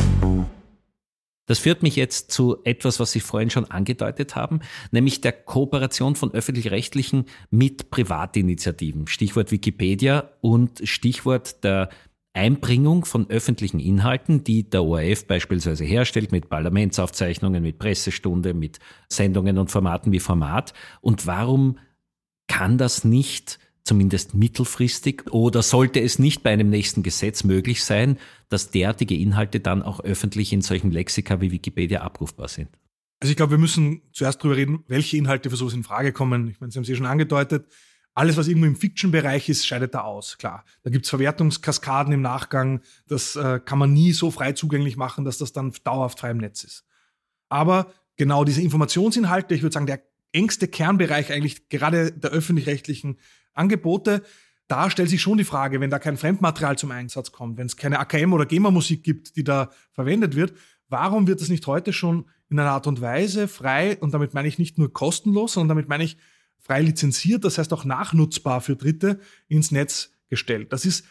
Das führt mich jetzt zu etwas, was Sie vorhin schon angedeutet haben, nämlich der Kooperation von Öffentlich-Rechtlichen mit Privatinitiativen. Stichwort Wikipedia und Stichwort der Einbringung von öffentlichen Inhalten, die der ORF beispielsweise herstellt, mit Parlamentsaufzeichnungen, mit Pressestunde, mit Sendungen und Formaten wie Format. Und warum kann das nicht, zumindest mittelfristig, oder sollte es nicht bei einem nächsten Gesetz möglich sein, dass derartige Inhalte dann auch öffentlich in solchen Lexika wie Wikipedia abrufbar sind? Also ich glaube, wir müssen zuerst darüber reden, welche Inhalte für sowas in Frage kommen. Ich meine, Sie haben es ja schon angedeutet, alles, was irgendwo im Fiction-Bereich ist, scheidet da aus, klar. Da gibt's Verwertungskaskaden im Nachgang, das kann man nie so frei zugänglich machen, dass das dann dauerhaft frei im Netz ist. Aber genau diese Informationsinhalte, ich würde sagen, der engste Kernbereich eigentlich gerade der öffentlich-rechtlichen Angebote, da stellt sich schon die Frage, wenn da kein Fremdmaterial zum Einsatz kommt, wenn es keine AKM- oder GEMA-Musik gibt, die da verwendet wird, warum wird das nicht heute schon in einer Art und Weise frei, und damit meine ich nicht nur kostenlos, sondern damit meine ich frei lizenziert, das heißt auch nachnutzbar für Dritte, ins Netz gestellt. Das ist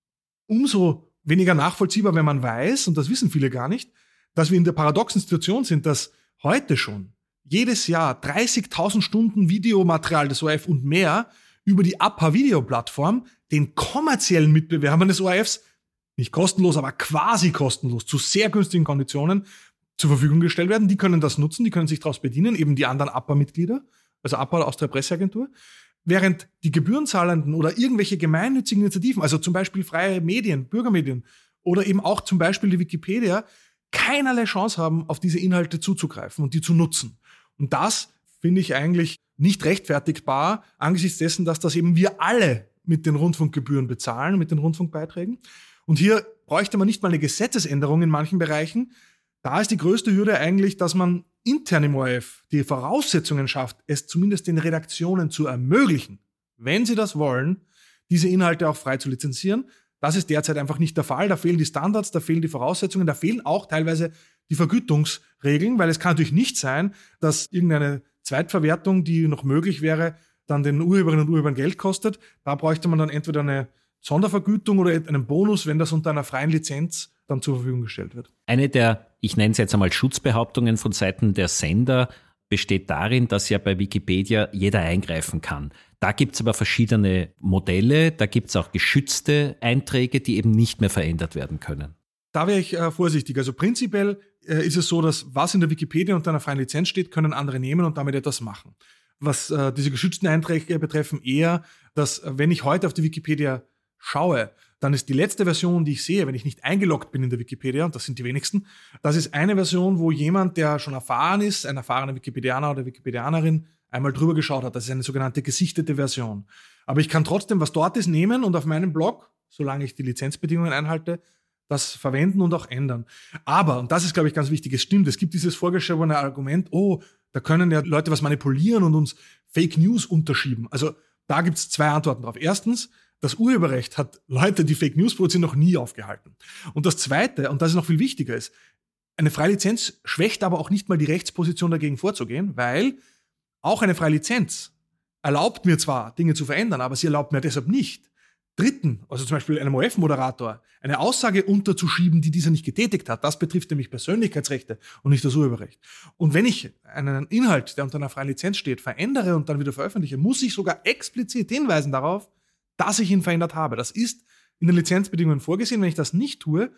umso weniger nachvollziehbar, wenn man weiß, und das wissen viele gar nicht, dass wir in der paradoxen Situation sind, dass heute schon jedes Jahr 30.000 Stunden Videomaterial des ORF und mehr über die APA-Video-Plattform den kommerziellen Mitbewerbern des ORFs nicht kostenlos, aber quasi kostenlos, zu sehr günstigen Konditionen zur Verfügung gestellt werden. Die können das nutzen, die können sich daraus bedienen, eben die anderen APA-Mitglieder, also APA aus der Presseagentur, während die Gebührenzahlenden oder irgendwelche gemeinnützigen Initiativen, also zum Beispiel freie Medien, Bürgermedien oder eben auch zum Beispiel die Wikipedia, keinerlei Chance haben, auf diese Inhalte zuzugreifen und die zu nutzen. Und das finde ich eigentlich nicht rechtfertigbar angesichts dessen, dass das eben wir alle mit den Rundfunkgebühren bezahlen, mit den Rundfunkbeiträgen. Und hier bräuchte man nicht mal eine Gesetzesänderung in manchen Bereichen. Da ist die größte Hürde eigentlich, dass man intern im ORF die Voraussetzungen schafft, es zumindest den Redaktionen zu ermöglichen, wenn sie das wollen, diese Inhalte auch frei zu lizenzieren. Das ist derzeit einfach nicht der Fall. Da fehlen die Standards, da fehlen die Voraussetzungen, da fehlen auch teilweise die Vergütungsregeln, weil es kann natürlich nicht sein, dass irgendeine Zweitverwertung, die noch möglich wäre, dann den Urheberinnen und Urhebern Geld kostet. Da bräuchte man dann entweder eine Sondervergütung oder einen Bonus, wenn das unter einer freien Lizenz dann zur Verfügung gestellt wird. Eine der, ich nenne es jetzt einmal Schutzbehauptungen von Seiten der Sender, besteht darin, dass ja bei Wikipedia jeder eingreifen kann. Da gibt es aber verschiedene Modelle, da gibt es auch geschützte Einträge, die eben nicht mehr verändert werden können. Da wäre ich vorsichtig. Also prinzipiell ist es so, dass was in der Wikipedia unter einer freien Lizenz steht, können andere nehmen und damit etwas machen. Was diese geschützten Einträge betreffen, eher, dass wenn ich heute auf die Wikipedia schaue, dann ist die letzte Version, die ich sehe, wenn ich nicht eingeloggt bin in der Wikipedia, und das sind die wenigsten, das ist eine Version, wo jemand, der schon erfahren ist, ein erfahrener Wikipedianer oder Wikipedianerin, einmal drüber geschaut hat. Das ist eine sogenannte gesichtete Version. Aber ich kann trotzdem, was dort ist, nehmen und auf meinem Blog, solange ich die Lizenzbedingungen einhalte, das verwenden und auch ändern. Aber, und das ist, glaube ich, ganz wichtig, es stimmt, es gibt dieses vorgeschobene Argument, da können ja Leute was manipulieren und uns Fake News unterschieben. Also da gibt es zwei Antworten drauf. Erstens, das Urheberrecht hat Leute, die Fake News produzieren, noch nie aufgehalten. Und das Zweite, und das ist noch viel wichtiger, ist, eine freie Lizenz schwächt aber auch nicht mal die Rechtsposition dagegen vorzugehen, weil auch eine freie Lizenz erlaubt mir zwar, Dinge zu verändern, aber sie erlaubt mir deshalb nicht, Dritten, also zum Beispiel einem ORF-Moderator, eine Aussage unterzuschieben, die dieser nicht getätigt hat. Das betrifft nämlich Persönlichkeitsrechte und nicht das Urheberrecht. Und wenn ich einen Inhalt, der unter einer freien Lizenz steht, verändere und dann wieder veröffentliche, muss ich sogar explizit hinweisen darauf, dass ich ihn verändert habe. Das ist in den Lizenzbedingungen vorgesehen. Wenn ich das nicht tue,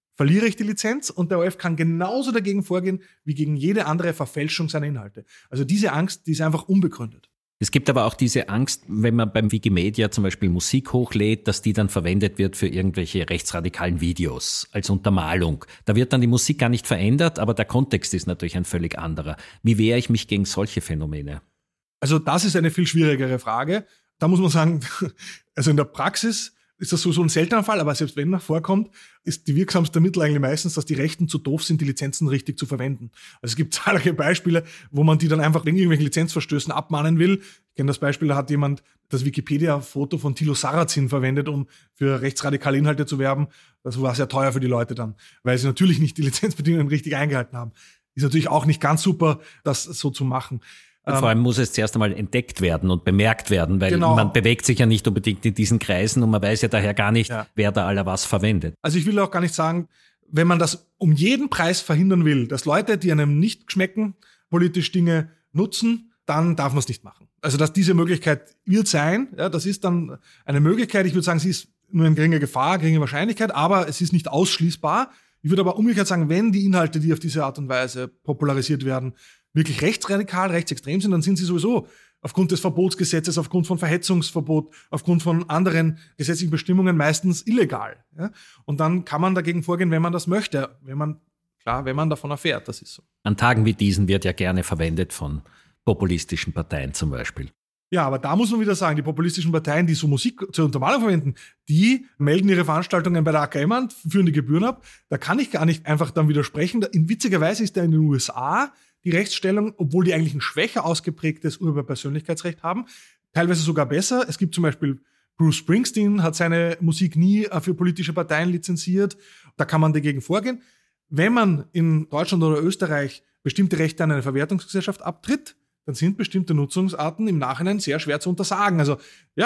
verliere ich die Lizenz und der ORF kann genauso dagegen vorgehen wie gegen jede andere Verfälschung seiner Inhalte. Also diese Angst, die ist einfach unbegründet. Es gibt aber auch diese Angst, wenn man beim Wikimedia zum Beispiel Musik hochlädt, dass die dann verwendet wird für irgendwelche rechtsradikalen Videos als Untermalung. Da wird dann die Musik gar nicht verändert, aber der Kontext ist natürlich ein völlig anderer. Wie wehre ich mich gegen solche Phänomene? Also das ist eine viel schwierigere Frage. Da muss man sagen, also in der Praxis ist das so ein seltener Fall, aber selbst wenn er vorkommt, ist die wirksamste Mittel eigentlich meistens, dass die Rechten zu doof sind, die Lizenzen richtig zu verwenden. Also es gibt zahlreiche Beispiele, wo man die dann einfach wegen irgendwelchen Lizenzverstößen abmahnen will. Ich kenne das Beispiel, da hat jemand das Wikipedia-Foto von Thilo Sarrazin verwendet, um für rechtsradikale Inhalte zu werben. Das war sehr teuer für die Leute dann, weil sie natürlich nicht die Lizenzbedingungen richtig eingehalten haben. Ist natürlich auch nicht ganz super, das so zu machen. Vor allem muss es zuerst einmal entdeckt werden und bemerkt werden, weil man bewegt sich ja nicht unbedingt in diesen Kreisen und man weiß ja daher gar nicht, wer da aller was verwendet. Also ich will auch gar nicht sagen, wenn man das um jeden Preis verhindern will, dass Leute, die einem nicht schmecken, politisch Dinge nutzen, dann darf man es nicht machen. Also dass diese Möglichkeit wird sein, ja, das ist dann eine Möglichkeit. Ich würde sagen, sie ist nur eine geringe Gefahr, geringe Wahrscheinlichkeit, aber es ist nicht ausschließbar. Ich würde aber umgekehrt sagen, wenn die Inhalte, die auf diese Art und Weise popularisiert werden, wirklich rechtsradikal, rechtsextrem sind, dann sind sie sowieso aufgrund des Verbotsgesetzes, aufgrund von Verhetzungsverbot, aufgrund von anderen gesetzlichen Bestimmungen meistens illegal. Ja? Und dann kann man dagegen vorgehen, wenn man das möchte, wenn man davon erfährt, das ist so. An Tagen wie diesen wird ja gerne verwendet von populistischen Parteien zum Beispiel. Ja, aber da muss man wieder sagen, die populistischen Parteien, die so Musik zur Untermalung verwenden, die melden ihre Veranstaltungen bei der AKM an, führen die Gebühren ab. Da kann ich gar nicht einfach dann widersprechen. Witzigerweise ist da in den USA die Rechtsstellung, obwohl die eigentlich ein schwächer ausgeprägtes Urheberpersönlichkeitsrecht haben, teilweise sogar besser. Es gibt zum Beispiel Bruce Springsteen, hat seine Musik nie für politische Parteien lizenziert. Da kann man dagegen vorgehen. Wenn man in Deutschland oder Österreich bestimmte Rechte an eine Verwertungsgesellschaft abtritt, dann sind bestimmte Nutzungsarten im Nachhinein sehr schwer zu untersagen. Also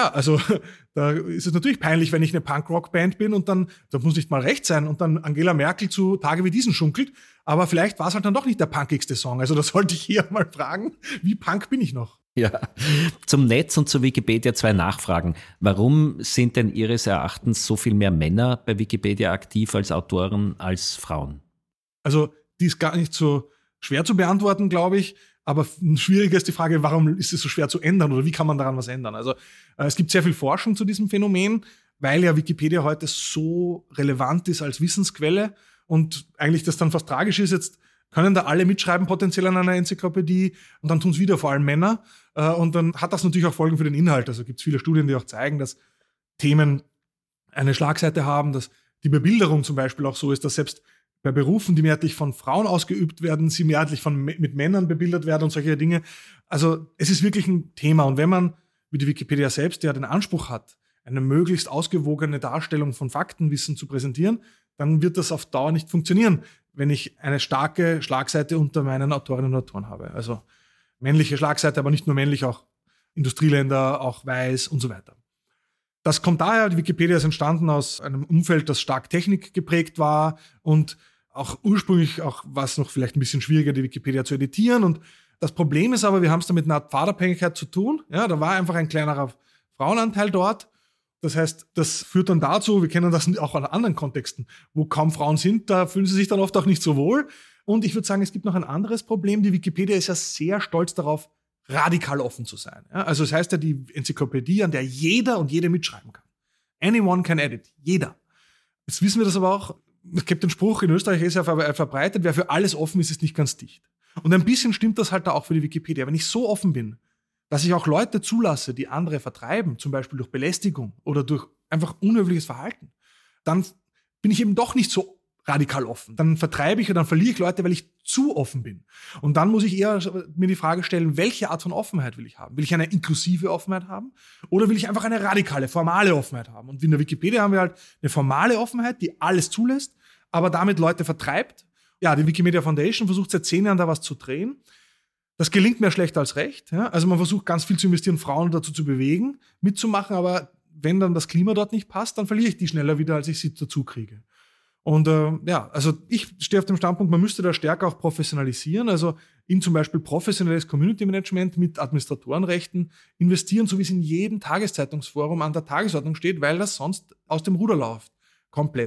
da ist es natürlich peinlich, wenn ich eine Punk-Rock-Band bin und dann, das muss nicht mal recht sein, und dann Angela Merkel zu Tage wie diesen schunkelt. Aber vielleicht war es halt dann doch nicht der punkigste Song. Also das sollte ich hier mal fragen, wie punk bin ich noch? Ja, zum Netz und zu Wikipedia 2 Nachfragen. Warum sind denn Ihres Erachtens so viel mehr Männer bei Wikipedia aktiv als Autoren als Frauen? Also die ist gar nicht so schwer zu beantworten, glaube ich. Aber schwieriger ist die Frage, warum ist es so schwer zu ändern oder wie kann man daran was ändern? Also es gibt sehr viel Forschung zu diesem Phänomen, weil ja Wikipedia heute so relevant ist als Wissensquelle und eigentlich das dann fast tragisch ist. Jetzt können da alle mitschreiben potenziell an einer Enzyklopädie und dann tun es wieder vor allem Männer. Und dann hat das natürlich auch Folgen für den Inhalt. Also gibt es viele Studien, die auch zeigen, dass Themen eine Schlagseite haben, dass die Bebilderung zum Beispiel auch so ist, dass selbst bei Berufen, die mehrheitlich von Frauen ausgeübt werden, sie mehrheitlich mit Männern bebildert werden und solche Dinge. Also es ist wirklich ein Thema. Und wenn man, wie die Wikipedia selbst, ja den Anspruch hat, eine möglichst ausgewogene Darstellung von Faktenwissen zu präsentieren, dann wird das auf Dauer nicht funktionieren, wenn ich eine starke Schlagseite unter meinen Autorinnen und Autoren habe. Also männliche Schlagseite, aber nicht nur männlich, auch Industrieländer, auch weiß und so weiter. Das kommt daher, die Wikipedia ist entstanden aus einem Umfeld, das stark Technik geprägt war und auch ursprünglich war es noch vielleicht ein bisschen schwieriger, die Wikipedia zu editieren. Und das Problem ist aber, wir haben es da mit einer Art Pfadabhängigkeit zu tun. Ja, da war einfach ein kleinerer Frauenanteil dort. Das heißt, das führt dann dazu, wir kennen das auch an anderen Kontexten, wo kaum Frauen sind, da fühlen sie sich dann oft auch nicht so wohl. Und ich würde sagen, es gibt noch ein anderes Problem. Die Wikipedia ist ja sehr stolz darauf, radikal offen zu sein. Ja, also das heißt ja die Enzyklopädie, an der jeder und jede mitschreiben kann. Anyone can edit. Jeder. Jetzt wissen wir das aber auch, es gibt den Spruch, in Österreich ist er verbreitet, wer für alles offen ist, ist nicht ganz dicht. Und ein bisschen stimmt das halt da auch für die Wikipedia. Wenn ich so offen bin, dass ich auch Leute zulasse, die andere vertreiben, zum Beispiel durch Belästigung oder durch einfach unhöfliches Verhalten, dann bin ich eben doch nicht so radikal offen. Dann vertreibe ich oder dann verliere ich Leute, weil ich zu offen bin. Und dann muss ich eher mir die Frage stellen, welche Art von Offenheit will ich haben? Will ich eine inklusive Offenheit haben? Oder will ich einfach eine radikale, formale Offenheit haben? Und in der Wikipedia haben wir halt eine formale Offenheit, die alles zulässt, aber damit Leute vertreibt. Ja, die Wikimedia Foundation versucht seit 10 Jahren da was zu drehen. Das gelingt mehr schlecht als recht. Ja? Also man versucht ganz viel zu investieren, Frauen dazu zu bewegen, mitzumachen, aber wenn dann das Klima dort nicht passt, dann verliere ich die schneller wieder, als ich sie dazu kriege. Und also ich stehe auf dem Standpunkt, man müsste da stärker auch professionalisieren, also in zum Beispiel professionelles Community Management mit Administratorenrechten investieren, so wie es in jedem Tageszeitungsforum an der Tagesordnung steht, weil das sonst aus dem Ruder läuft. Komplett.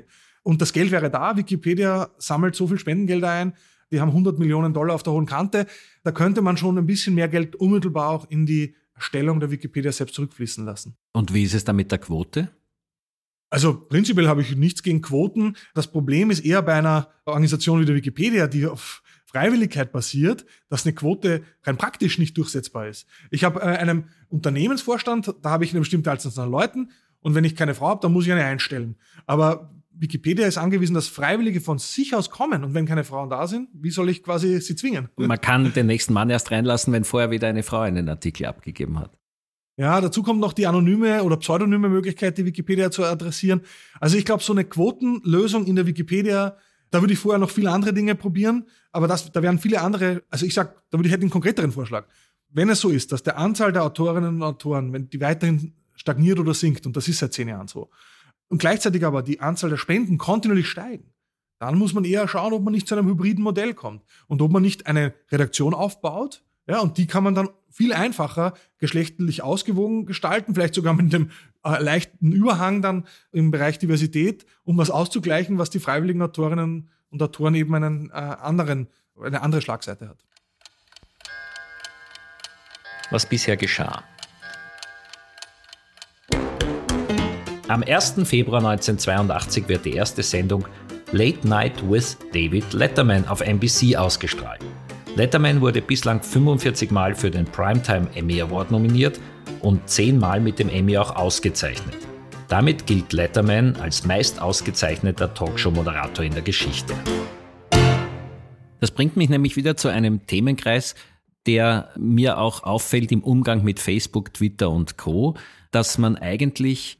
Und das Geld wäre da. Wikipedia sammelt so viel Spendengelder ein. Die haben $100 Millionen auf der hohen Kante. Da könnte man schon ein bisschen mehr Geld unmittelbar auch in die Erstellung der Wikipedia selbst zurückfließen lassen. Und wie ist es da mit der Quote? Also prinzipiell habe ich nichts gegen Quoten. Das Problem ist eher bei einer Organisation wie der Wikipedia, die auf Freiwilligkeit basiert, dass eine Quote rein praktisch nicht durchsetzbar ist. Ich habe einen Unternehmensvorstand, da habe ich eine bestimmte Anzahl an Leuten und wenn ich keine Frau habe, dann muss ich eine einstellen. Aber Wikipedia ist angewiesen, dass Freiwillige von sich aus kommen und wenn keine Frauen da sind, wie soll ich quasi sie zwingen? Man kann den nächsten Mann erst reinlassen, wenn vorher wieder eine Frau einen Artikel abgegeben hat. Ja, dazu kommt noch die anonyme oder pseudonyme Möglichkeit, die Wikipedia zu adressieren. Also ich glaube, so eine Quotenlösung in der Wikipedia, da würde ich vorher noch viele andere Dinge probieren, aber da wären viele andere, also ich sag, hätte ich einen konkreteren Vorschlag. Wenn es so ist, dass der Anzahl der Autorinnen und Autoren, wenn die weiterhin stagniert oder sinkt, und das ist seit 10 Jahren so, und gleichzeitig aber die Anzahl der Spenden kontinuierlich steigen, dann muss man eher schauen, ob man nicht zu einem hybriden Modell kommt und ob man nicht eine Redaktion aufbaut, ja, und die kann man dann viel einfacher geschlechtlich ausgewogen gestalten, vielleicht sogar mit dem leichten Überhang dann im Bereich Diversität, um was auszugleichen, was die freiwilligen Autorinnen und Autoren eben eine andere Schlagseite hat. Was bisher geschah. Am 1. Februar 1982 wird die erste Sendung Late Night with David Letterman auf NBC ausgestrahlt. Letterman wurde bislang 45 Mal für den Primetime Emmy Award nominiert und 10 Mal mit dem Emmy auch ausgezeichnet. Damit gilt Letterman als meist ausgezeichneter Talkshow-Moderator in der Geschichte. Das bringt mich nämlich wieder zu einem Themenkreis, der mir auch auffällt im Umgang mit Facebook, Twitter und Co., dass man eigentlich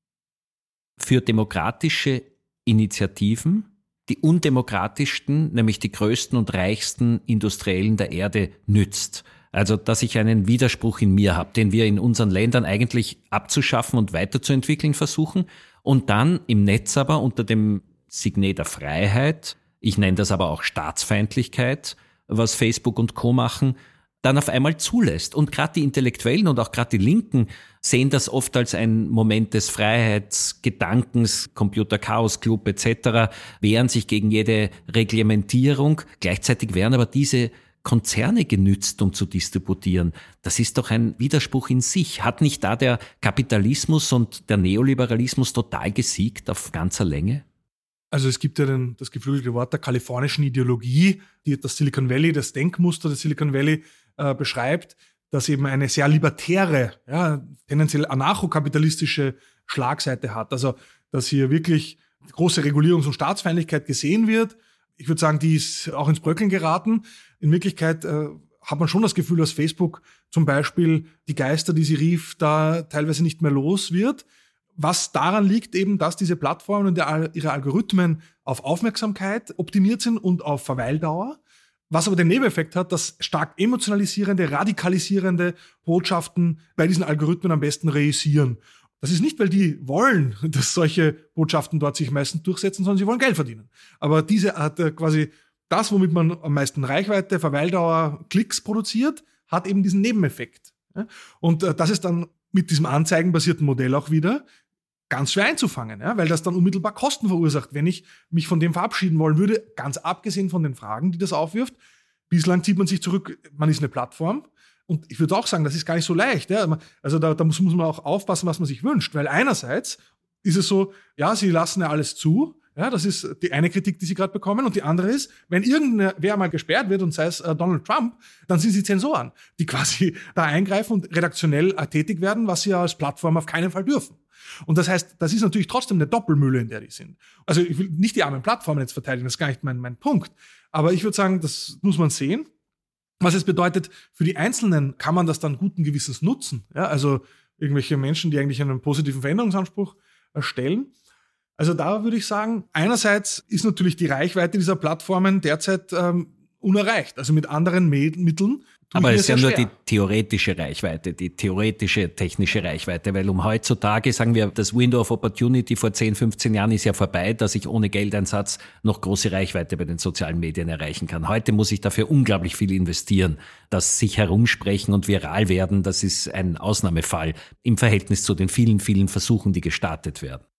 für demokratische Initiativen die undemokratischsten, nämlich die größten und reichsten Industriellen der Erde nützt. Also, dass ich einen Widerspruch in mir habe, den wir in unseren Ländern eigentlich abzuschaffen und weiterzuentwickeln versuchen und dann im Netz aber unter dem Signet der Freiheit, ich nenne das aber auch Staatsfeindlichkeit, was Facebook und Co. machen, dann auf einmal zulässt. Und gerade die Intellektuellen und auch gerade die Linken sehen das oft als einen Moment des Freiheitsgedankens, Computer-Chaos-Club etc., wehren sich gegen jede Reglementierung. Gleichzeitig werden aber diese Konzerne genützt, um zu distributieren. Das ist doch ein Widerspruch in sich. Hat nicht da der Kapitalismus und der Neoliberalismus total gesiegt auf ganzer Länge? Also es gibt ja das geflügelte Wort der kalifornischen Ideologie, die das Silicon Valley, das Denkmuster des Silicon Valley beschreibt, das eben eine sehr libertäre, ja, tendenziell anarchokapitalistische Schlagseite hat. Also dass hier wirklich große Regulierungs- und Staatsfeindlichkeit gesehen wird. Ich würde sagen, die ist auch ins Bröckeln geraten. In Wirklichkeit hat man schon das Gefühl, dass Facebook zum Beispiel die Geister, die sie rief, da teilweise nicht mehr los wird. Was daran liegt eben, dass diese Plattformen und ihre Algorithmen auf Aufmerksamkeit optimiert sind und auf Verweildauer. Was aber den Nebeneffekt hat, dass stark emotionalisierende, radikalisierende Botschaften bei diesen Algorithmen am besten reüssieren. Das ist nicht, weil die wollen, dass solche Botschaften dort sich meistens durchsetzen, sondern sie wollen Geld verdienen. Aber diese hat quasi das, womit man am meisten Reichweite, Verweildauer, Klicks produziert, hat eben diesen Nebeneffekt. Und das ist dann mit diesem anzeigenbasierten Modell auch wieder ganz schwer einzufangen, ja, weil das dann unmittelbar Kosten verursacht, wenn ich mich von dem verabschieden wollen würde, ganz abgesehen von den Fragen, die das aufwirft. Bislang zieht man sich zurück, man ist eine Plattform und ich würde auch sagen, das ist gar nicht so leicht. Ja. Also da muss man auch aufpassen, was man sich wünscht, weil einerseits ist es so, ja, sie lassen ja alles zu, ja, das ist die eine Kritik, die sie gerade bekommen und die andere ist, wenn irgendwer mal gesperrt wird und sei es Donald Trump, dann sind sie Zensoren, die quasi da eingreifen und redaktionell tätig werden, was sie ja als Plattform auf keinen Fall dürfen. Und das heißt, das ist natürlich trotzdem eine Doppelmühle, in der die sind. Also ich will nicht die armen Plattformen jetzt verteidigen, das ist gar nicht mein Punkt. Aber ich würde sagen, das muss man sehen. Was es bedeutet, für die Einzelnen kann man das dann guten Gewissens nutzen. Ja, also irgendwelche Menschen, die eigentlich einen positiven Veränderungsanspruch stellen. Also da würde ich sagen, einerseits ist natürlich die Reichweite dieser Plattformen derzeit unerreicht. Also mit anderen Mitteln. Aber es ist ja nur die theoretische Reichweite, die theoretische technische Reichweite, weil heutzutage, sagen wir, das Window of Opportunity vor 10, 15 Jahren ist ja vorbei, dass ich ohne Geldeinsatz noch große Reichweite bei den sozialen Medien erreichen kann. Heute muss ich dafür unglaublich viel investieren. Das sich herumsprechen und viral werden, das ist ein Ausnahmefall im Verhältnis zu den vielen, vielen Versuchen, die gestartet werden.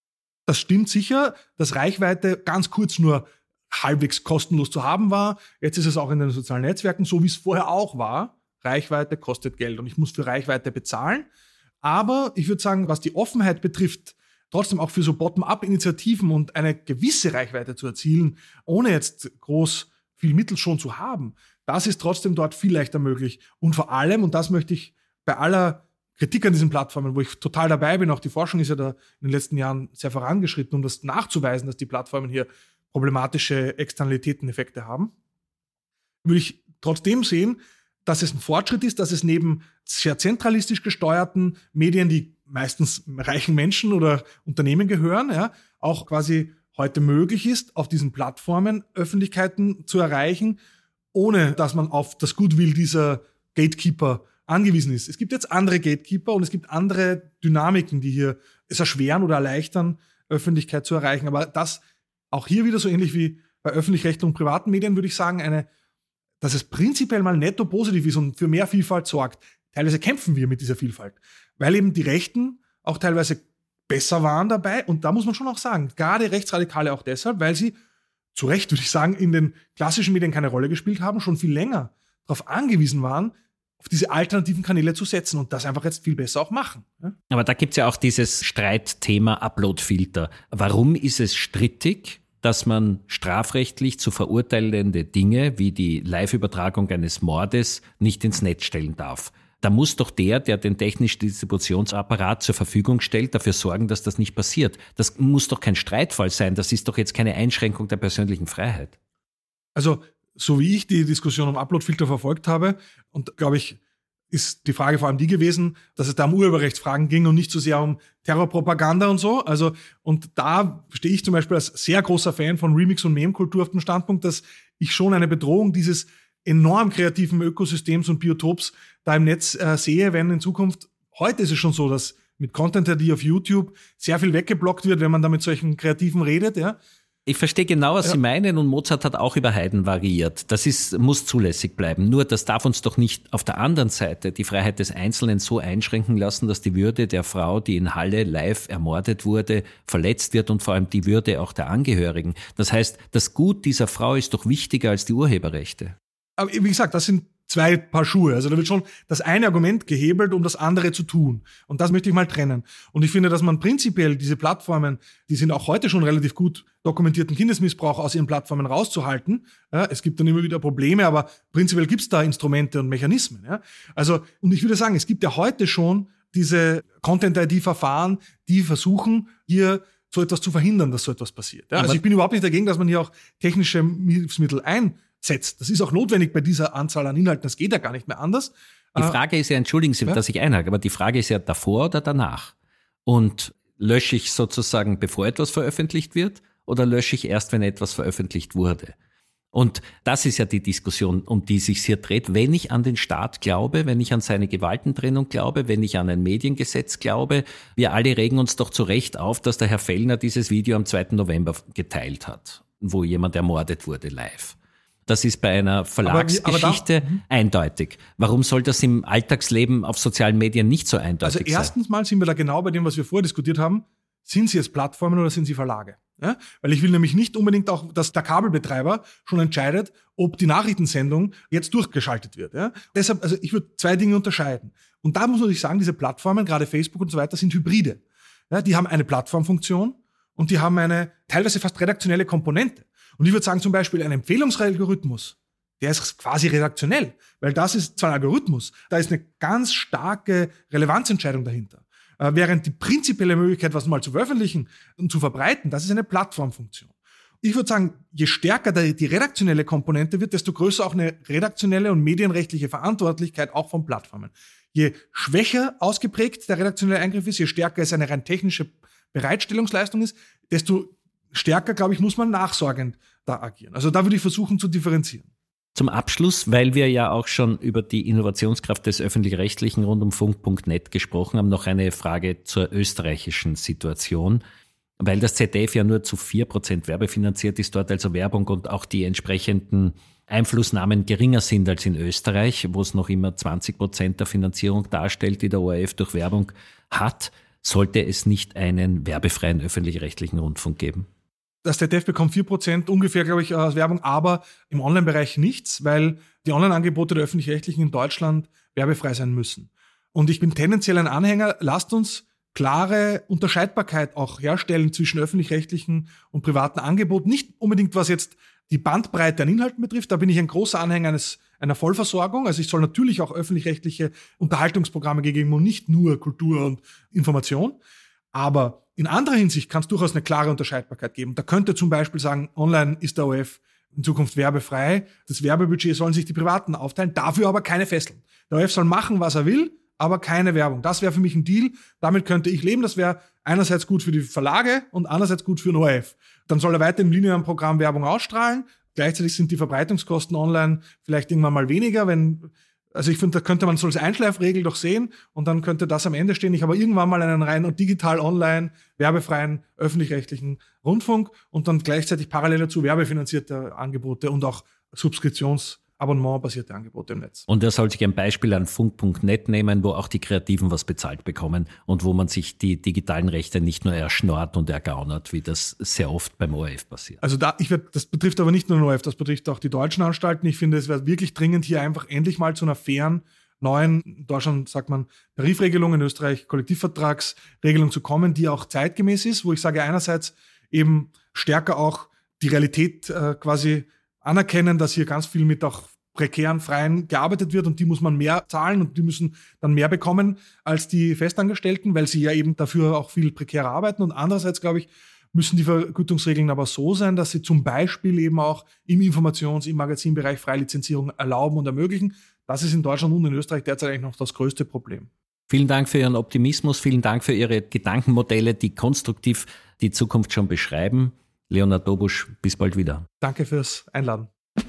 Das stimmt sicher, dass Reichweite ganz kurz nur halbwegs kostenlos zu haben war. Jetzt ist es auch in den sozialen Netzwerken so, wie es vorher auch war. Reichweite kostet Geld und ich muss für Reichweite bezahlen. Aber ich würde sagen, was die Offenheit betrifft, trotzdem auch für so Bottom-up-Initiativen und eine gewisse Reichweite zu erzielen, ohne jetzt groß viel Mittel schon zu haben, das ist trotzdem dort viel leichter möglich. Und vor allem, und das möchte ich bei aller Kritik an diesen Plattformen, wo ich total dabei bin, auch die Forschung ist ja da in den letzten Jahren sehr vorangeschritten, um das nachzuweisen, dass die Plattformen hier problematische Externalitäteneffekte haben, würde ich trotzdem sehen, dass es ein Fortschritt ist, dass es neben sehr zentralistisch gesteuerten Medien, die meistens reichen Menschen oder Unternehmen gehören, ja, auch quasi heute möglich ist, auf diesen Plattformen Öffentlichkeiten zu erreichen, ohne dass man auf das Goodwill dieser Gatekeeper angewiesen ist. Es gibt jetzt andere Gatekeeper und es gibt andere Dynamiken, die hier es erschweren oder erleichtern, Öffentlichkeit zu erreichen. Aber das auch hier wieder so ähnlich wie bei öffentlich-rechtlichen und privaten Medien würde ich sagen, dass es prinzipiell mal netto positiv ist und für mehr Vielfalt sorgt. Teilweise kämpfen wir mit dieser Vielfalt, weil eben die Rechten auch teilweise besser waren dabei. Und da muss man schon auch sagen, gerade Rechtsradikale auch deshalb, weil sie zu Recht, würde ich sagen, in den klassischen Medien keine Rolle gespielt haben, schon viel länger darauf angewiesen waren, auf diese alternativen Kanäle zu setzen und das einfach jetzt viel besser auch machen. Ja? Aber da gibt es ja auch dieses Streitthema Uploadfilter. Warum ist es strittig, dass man strafrechtlich zu verurteilende Dinge wie die Live-Übertragung eines Mordes nicht ins Netz stellen darf? Da muss doch der den technischen Distributionsapparat zur Verfügung stellt, dafür sorgen, dass das nicht passiert. Das muss doch kein Streitfall sein. Das ist doch jetzt keine Einschränkung der persönlichen Freiheit. Also, so wie ich die Diskussion um Uploadfilter verfolgt habe, und glaube ich, ist die Frage vor allem die gewesen, dass es da um Urheberrechtsfragen ging und nicht so sehr um Terrorpropaganda und so. Also, und da stehe ich zum Beispiel als sehr großer Fan von Remix- und Meme-Kultur auf dem Standpunkt, dass ich schon eine Bedrohung dieses enorm kreativen Ökosystems und Biotops da im Netz sehe, wenn in Zukunft, heute ist es schon so, dass mit Content ID auf YouTube sehr viel weggeblockt wird, wenn man da mit solchen Kreativen redet, ja. Ich verstehe genau, was Sie meinen, und Mozart hat auch über Haydn variiert. Das muss zulässig bleiben. Nur das darf uns doch nicht auf der anderen Seite die Freiheit des Einzelnen so einschränken lassen, dass die Würde der Frau, die in Halle live ermordet wurde, verletzt wird und vor allem die Würde auch der Angehörigen. Das heißt, das Gut dieser Frau ist doch wichtiger als die Urheberrechte. Aber wie gesagt, das sind zwei Paar Schuhe. Also da wird schon das eine Argument gehebelt, um das andere zu tun. Und das möchte ich mal trennen. Und ich finde, dass man prinzipiell diese Plattformen, die sind auch heute schon relativ gut dokumentierten Kindesmissbrauch aus ihren Plattformen rauszuhalten. Ja, es gibt dann immer wieder Probleme, aber prinzipiell gibt es da Instrumente und Mechanismen. Ja. Also, und ich würde sagen, es gibt ja heute schon diese Content-ID-Verfahren, die versuchen, hier so etwas zu verhindern, dass so etwas passiert. Ja. Also ich bin überhaupt nicht dagegen, dass man hier auch technische Hilfsmittel einsetzt. Das ist auch notwendig bei dieser Anzahl an Inhalten. Das geht ja gar nicht mehr anders. Die Frage ist ja, entschuldigen Sie, dass ich einhake, aber die Frage ist ja davor oder danach. Und lösche ich sozusagen, bevor etwas veröffentlicht wird, oder lösche ich erst, wenn etwas veröffentlicht wurde? Und das ist ja die Diskussion, um die es sich hier dreht. Wenn ich an den Staat glaube, wenn ich an seine Gewaltentrennung glaube, wenn ich an ein Mediengesetz glaube, wir alle regen uns doch zu Recht auf, dass der Herr Fellner dieses Video am 2. November geteilt hat, wo jemand ermordet wurde live. Das ist bei einer Verlagsgeschichte eindeutig. Warum soll das im Alltagsleben auf sozialen Medien nicht so eindeutig sein? Also erstens mal sind wir da genau bei dem, was wir vorher diskutiert haben. Sind sie jetzt Plattformen oder sind sie Verlage? Ja? Weil ich will nämlich nicht unbedingt auch, dass der Kabelbetreiber schon entscheidet, ob die Nachrichtensendung jetzt durchgeschaltet wird. Ja? Deshalb, also ich würde zwei Dinge unterscheiden. Und da muss man natürlich sagen, diese Plattformen, gerade Facebook und so weiter, sind Hybride. Ja? Die haben eine Plattformfunktion und die haben eine teilweise fast redaktionelle Komponente. Und ich würde sagen, zum Beispiel ein Empfehlungsalgorithmus, der ist quasi redaktionell, weil das ist zwar ein Algorithmus, da ist eine ganz starke Relevanzentscheidung dahinter. Während die prinzipielle Möglichkeit, was mal zu veröffentlichen und zu verbreiten, das ist eine Plattformfunktion. Ich würde sagen, je stärker die redaktionelle Komponente wird, desto größer auch eine redaktionelle und medienrechtliche Verantwortlichkeit auch von Plattformen. Je schwächer ausgeprägt der redaktionelle Eingriff ist, je stärker es eine rein technische Bereitstellungsleistung ist, desto stärker, glaube ich, muss man nachsorgend da agieren. Also da würde ich versuchen zu differenzieren. Zum Abschluss, weil wir ja auch schon über die Innovationskraft des Öffentlich-Rechtlichen rund um Funk.net gesprochen haben, noch eine Frage zur österreichischen Situation. Weil das ZDF ja nur zu 4% werbefinanziert ist, dort also Werbung und auch die entsprechenden Einflussnahmen geringer sind als in Österreich, wo es noch immer 20% der Finanzierung darstellt, die der ORF durch Werbung hat. Sollte es nicht einen werbefreien öffentlich-rechtlichen Rundfunk geben? Das ZDF bekommt 4% ungefähr, glaube ich, aus Werbung, aber im Online-Bereich nichts, weil die Online-Angebote der Öffentlich-Rechtlichen in Deutschland werbefrei sein müssen. Und ich bin tendenziell ein Anhänger, lasst uns klare Unterscheidbarkeit auch herstellen zwischen öffentlich-rechtlichen und privaten Angeboten. Nicht unbedingt, was jetzt die Bandbreite an Inhalten betrifft, da bin ich ein großer Anhänger einer Vollversorgung. Also ich soll natürlich auch öffentlich-rechtliche Unterhaltungsprogramme geben und nicht nur Kultur und Information. Aber in anderer Hinsicht kann es durchaus eine klare Unterscheidbarkeit geben. Da könnte zum Beispiel sagen, online ist der ORF in Zukunft werbefrei. Das Werbebudget sollen sich die Privaten aufteilen, dafür aber keine Fesseln. Der ORF soll machen, was er will, aber keine Werbung. Das wäre für mich ein Deal. Damit könnte ich leben. Das wäre einerseits gut für die Verlage und andererseits gut für den ORF. Dann soll er weiter im linearen Programm Werbung ausstrahlen. Gleichzeitig sind die Verbreitungskosten online vielleicht irgendwann mal weniger, also ich finde, da könnte man so als Einschleifregel doch sehen und dann könnte das am Ende stehen. Ich habe irgendwann mal einen rein und digital online werbefreien öffentlich-rechtlichen Rundfunk und dann gleichzeitig parallel dazu werbefinanzierte Angebote und auch abonnementbasierte Angebote im Netz. Und er soll sich ein Beispiel an funk.net nehmen, wo auch die Kreativen was bezahlt bekommen und wo man sich die digitalen Rechte nicht nur erschnorrt und ergaunert, wie das sehr oft beim ORF passiert. Also das betrifft aber nicht nur den ORF, das betrifft auch die deutschen Anstalten. Ich finde, es wäre wirklich dringend, hier einfach endlich mal zu einer fairen, neuen, in Deutschland sagt man Tarifregelung, in Österreich Kollektivvertragsregelung zu kommen, die auch zeitgemäß ist, wo ich sage, einerseits eben stärker auch die Realität quasi anerkennen, dass hier ganz viel mit auch prekären Freien gearbeitet wird und die muss man mehr zahlen und die müssen dann mehr bekommen als die Festangestellten, weil sie ja eben dafür auch viel prekärer arbeiten. Und andererseits, glaube ich, müssen die Vergütungsregeln aber so sein, dass sie zum Beispiel eben auch im im Magazinbereich Freilizenzierung erlauben und ermöglichen. Das ist in Deutschland und in Österreich derzeit eigentlich noch das größte Problem. Vielen Dank für Ihren Optimismus, vielen Dank für Ihre Gedankenmodelle, die konstruktiv die Zukunft schon beschreiben. Leonhard Dobusch, bis bald wieder. Danke fürs Einladen.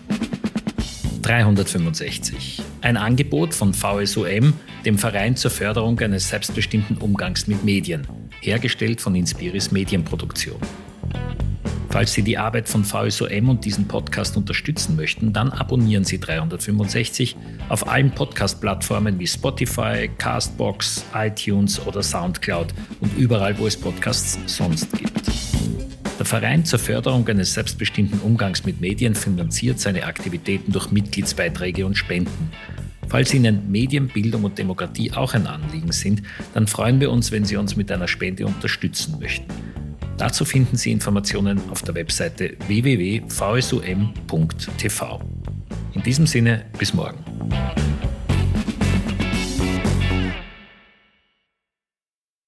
365. Ein Angebot von VSUM, dem Verein zur Förderung eines selbstbestimmten Umgangs mit Medien, hergestellt von Inspiris Medienproduktion. Falls Sie die Arbeit von VSUM und diesen Podcast unterstützen möchten, dann abonnieren Sie 365 auf allen Podcast-Plattformen wie Spotify, Castbox, iTunes oder Soundcloud und überall, wo es Podcasts sonst gibt. Der Verein zur Förderung eines selbstbestimmten Umgangs mit Medien finanziert seine Aktivitäten durch Mitgliedsbeiträge und Spenden. Falls Ihnen Medien, Bildung und Demokratie auch ein Anliegen sind, dann freuen wir uns, wenn Sie uns mit einer Spende unterstützen möchten. Dazu finden Sie Informationen auf der Webseite www.vsum.tv. In diesem Sinne, bis morgen.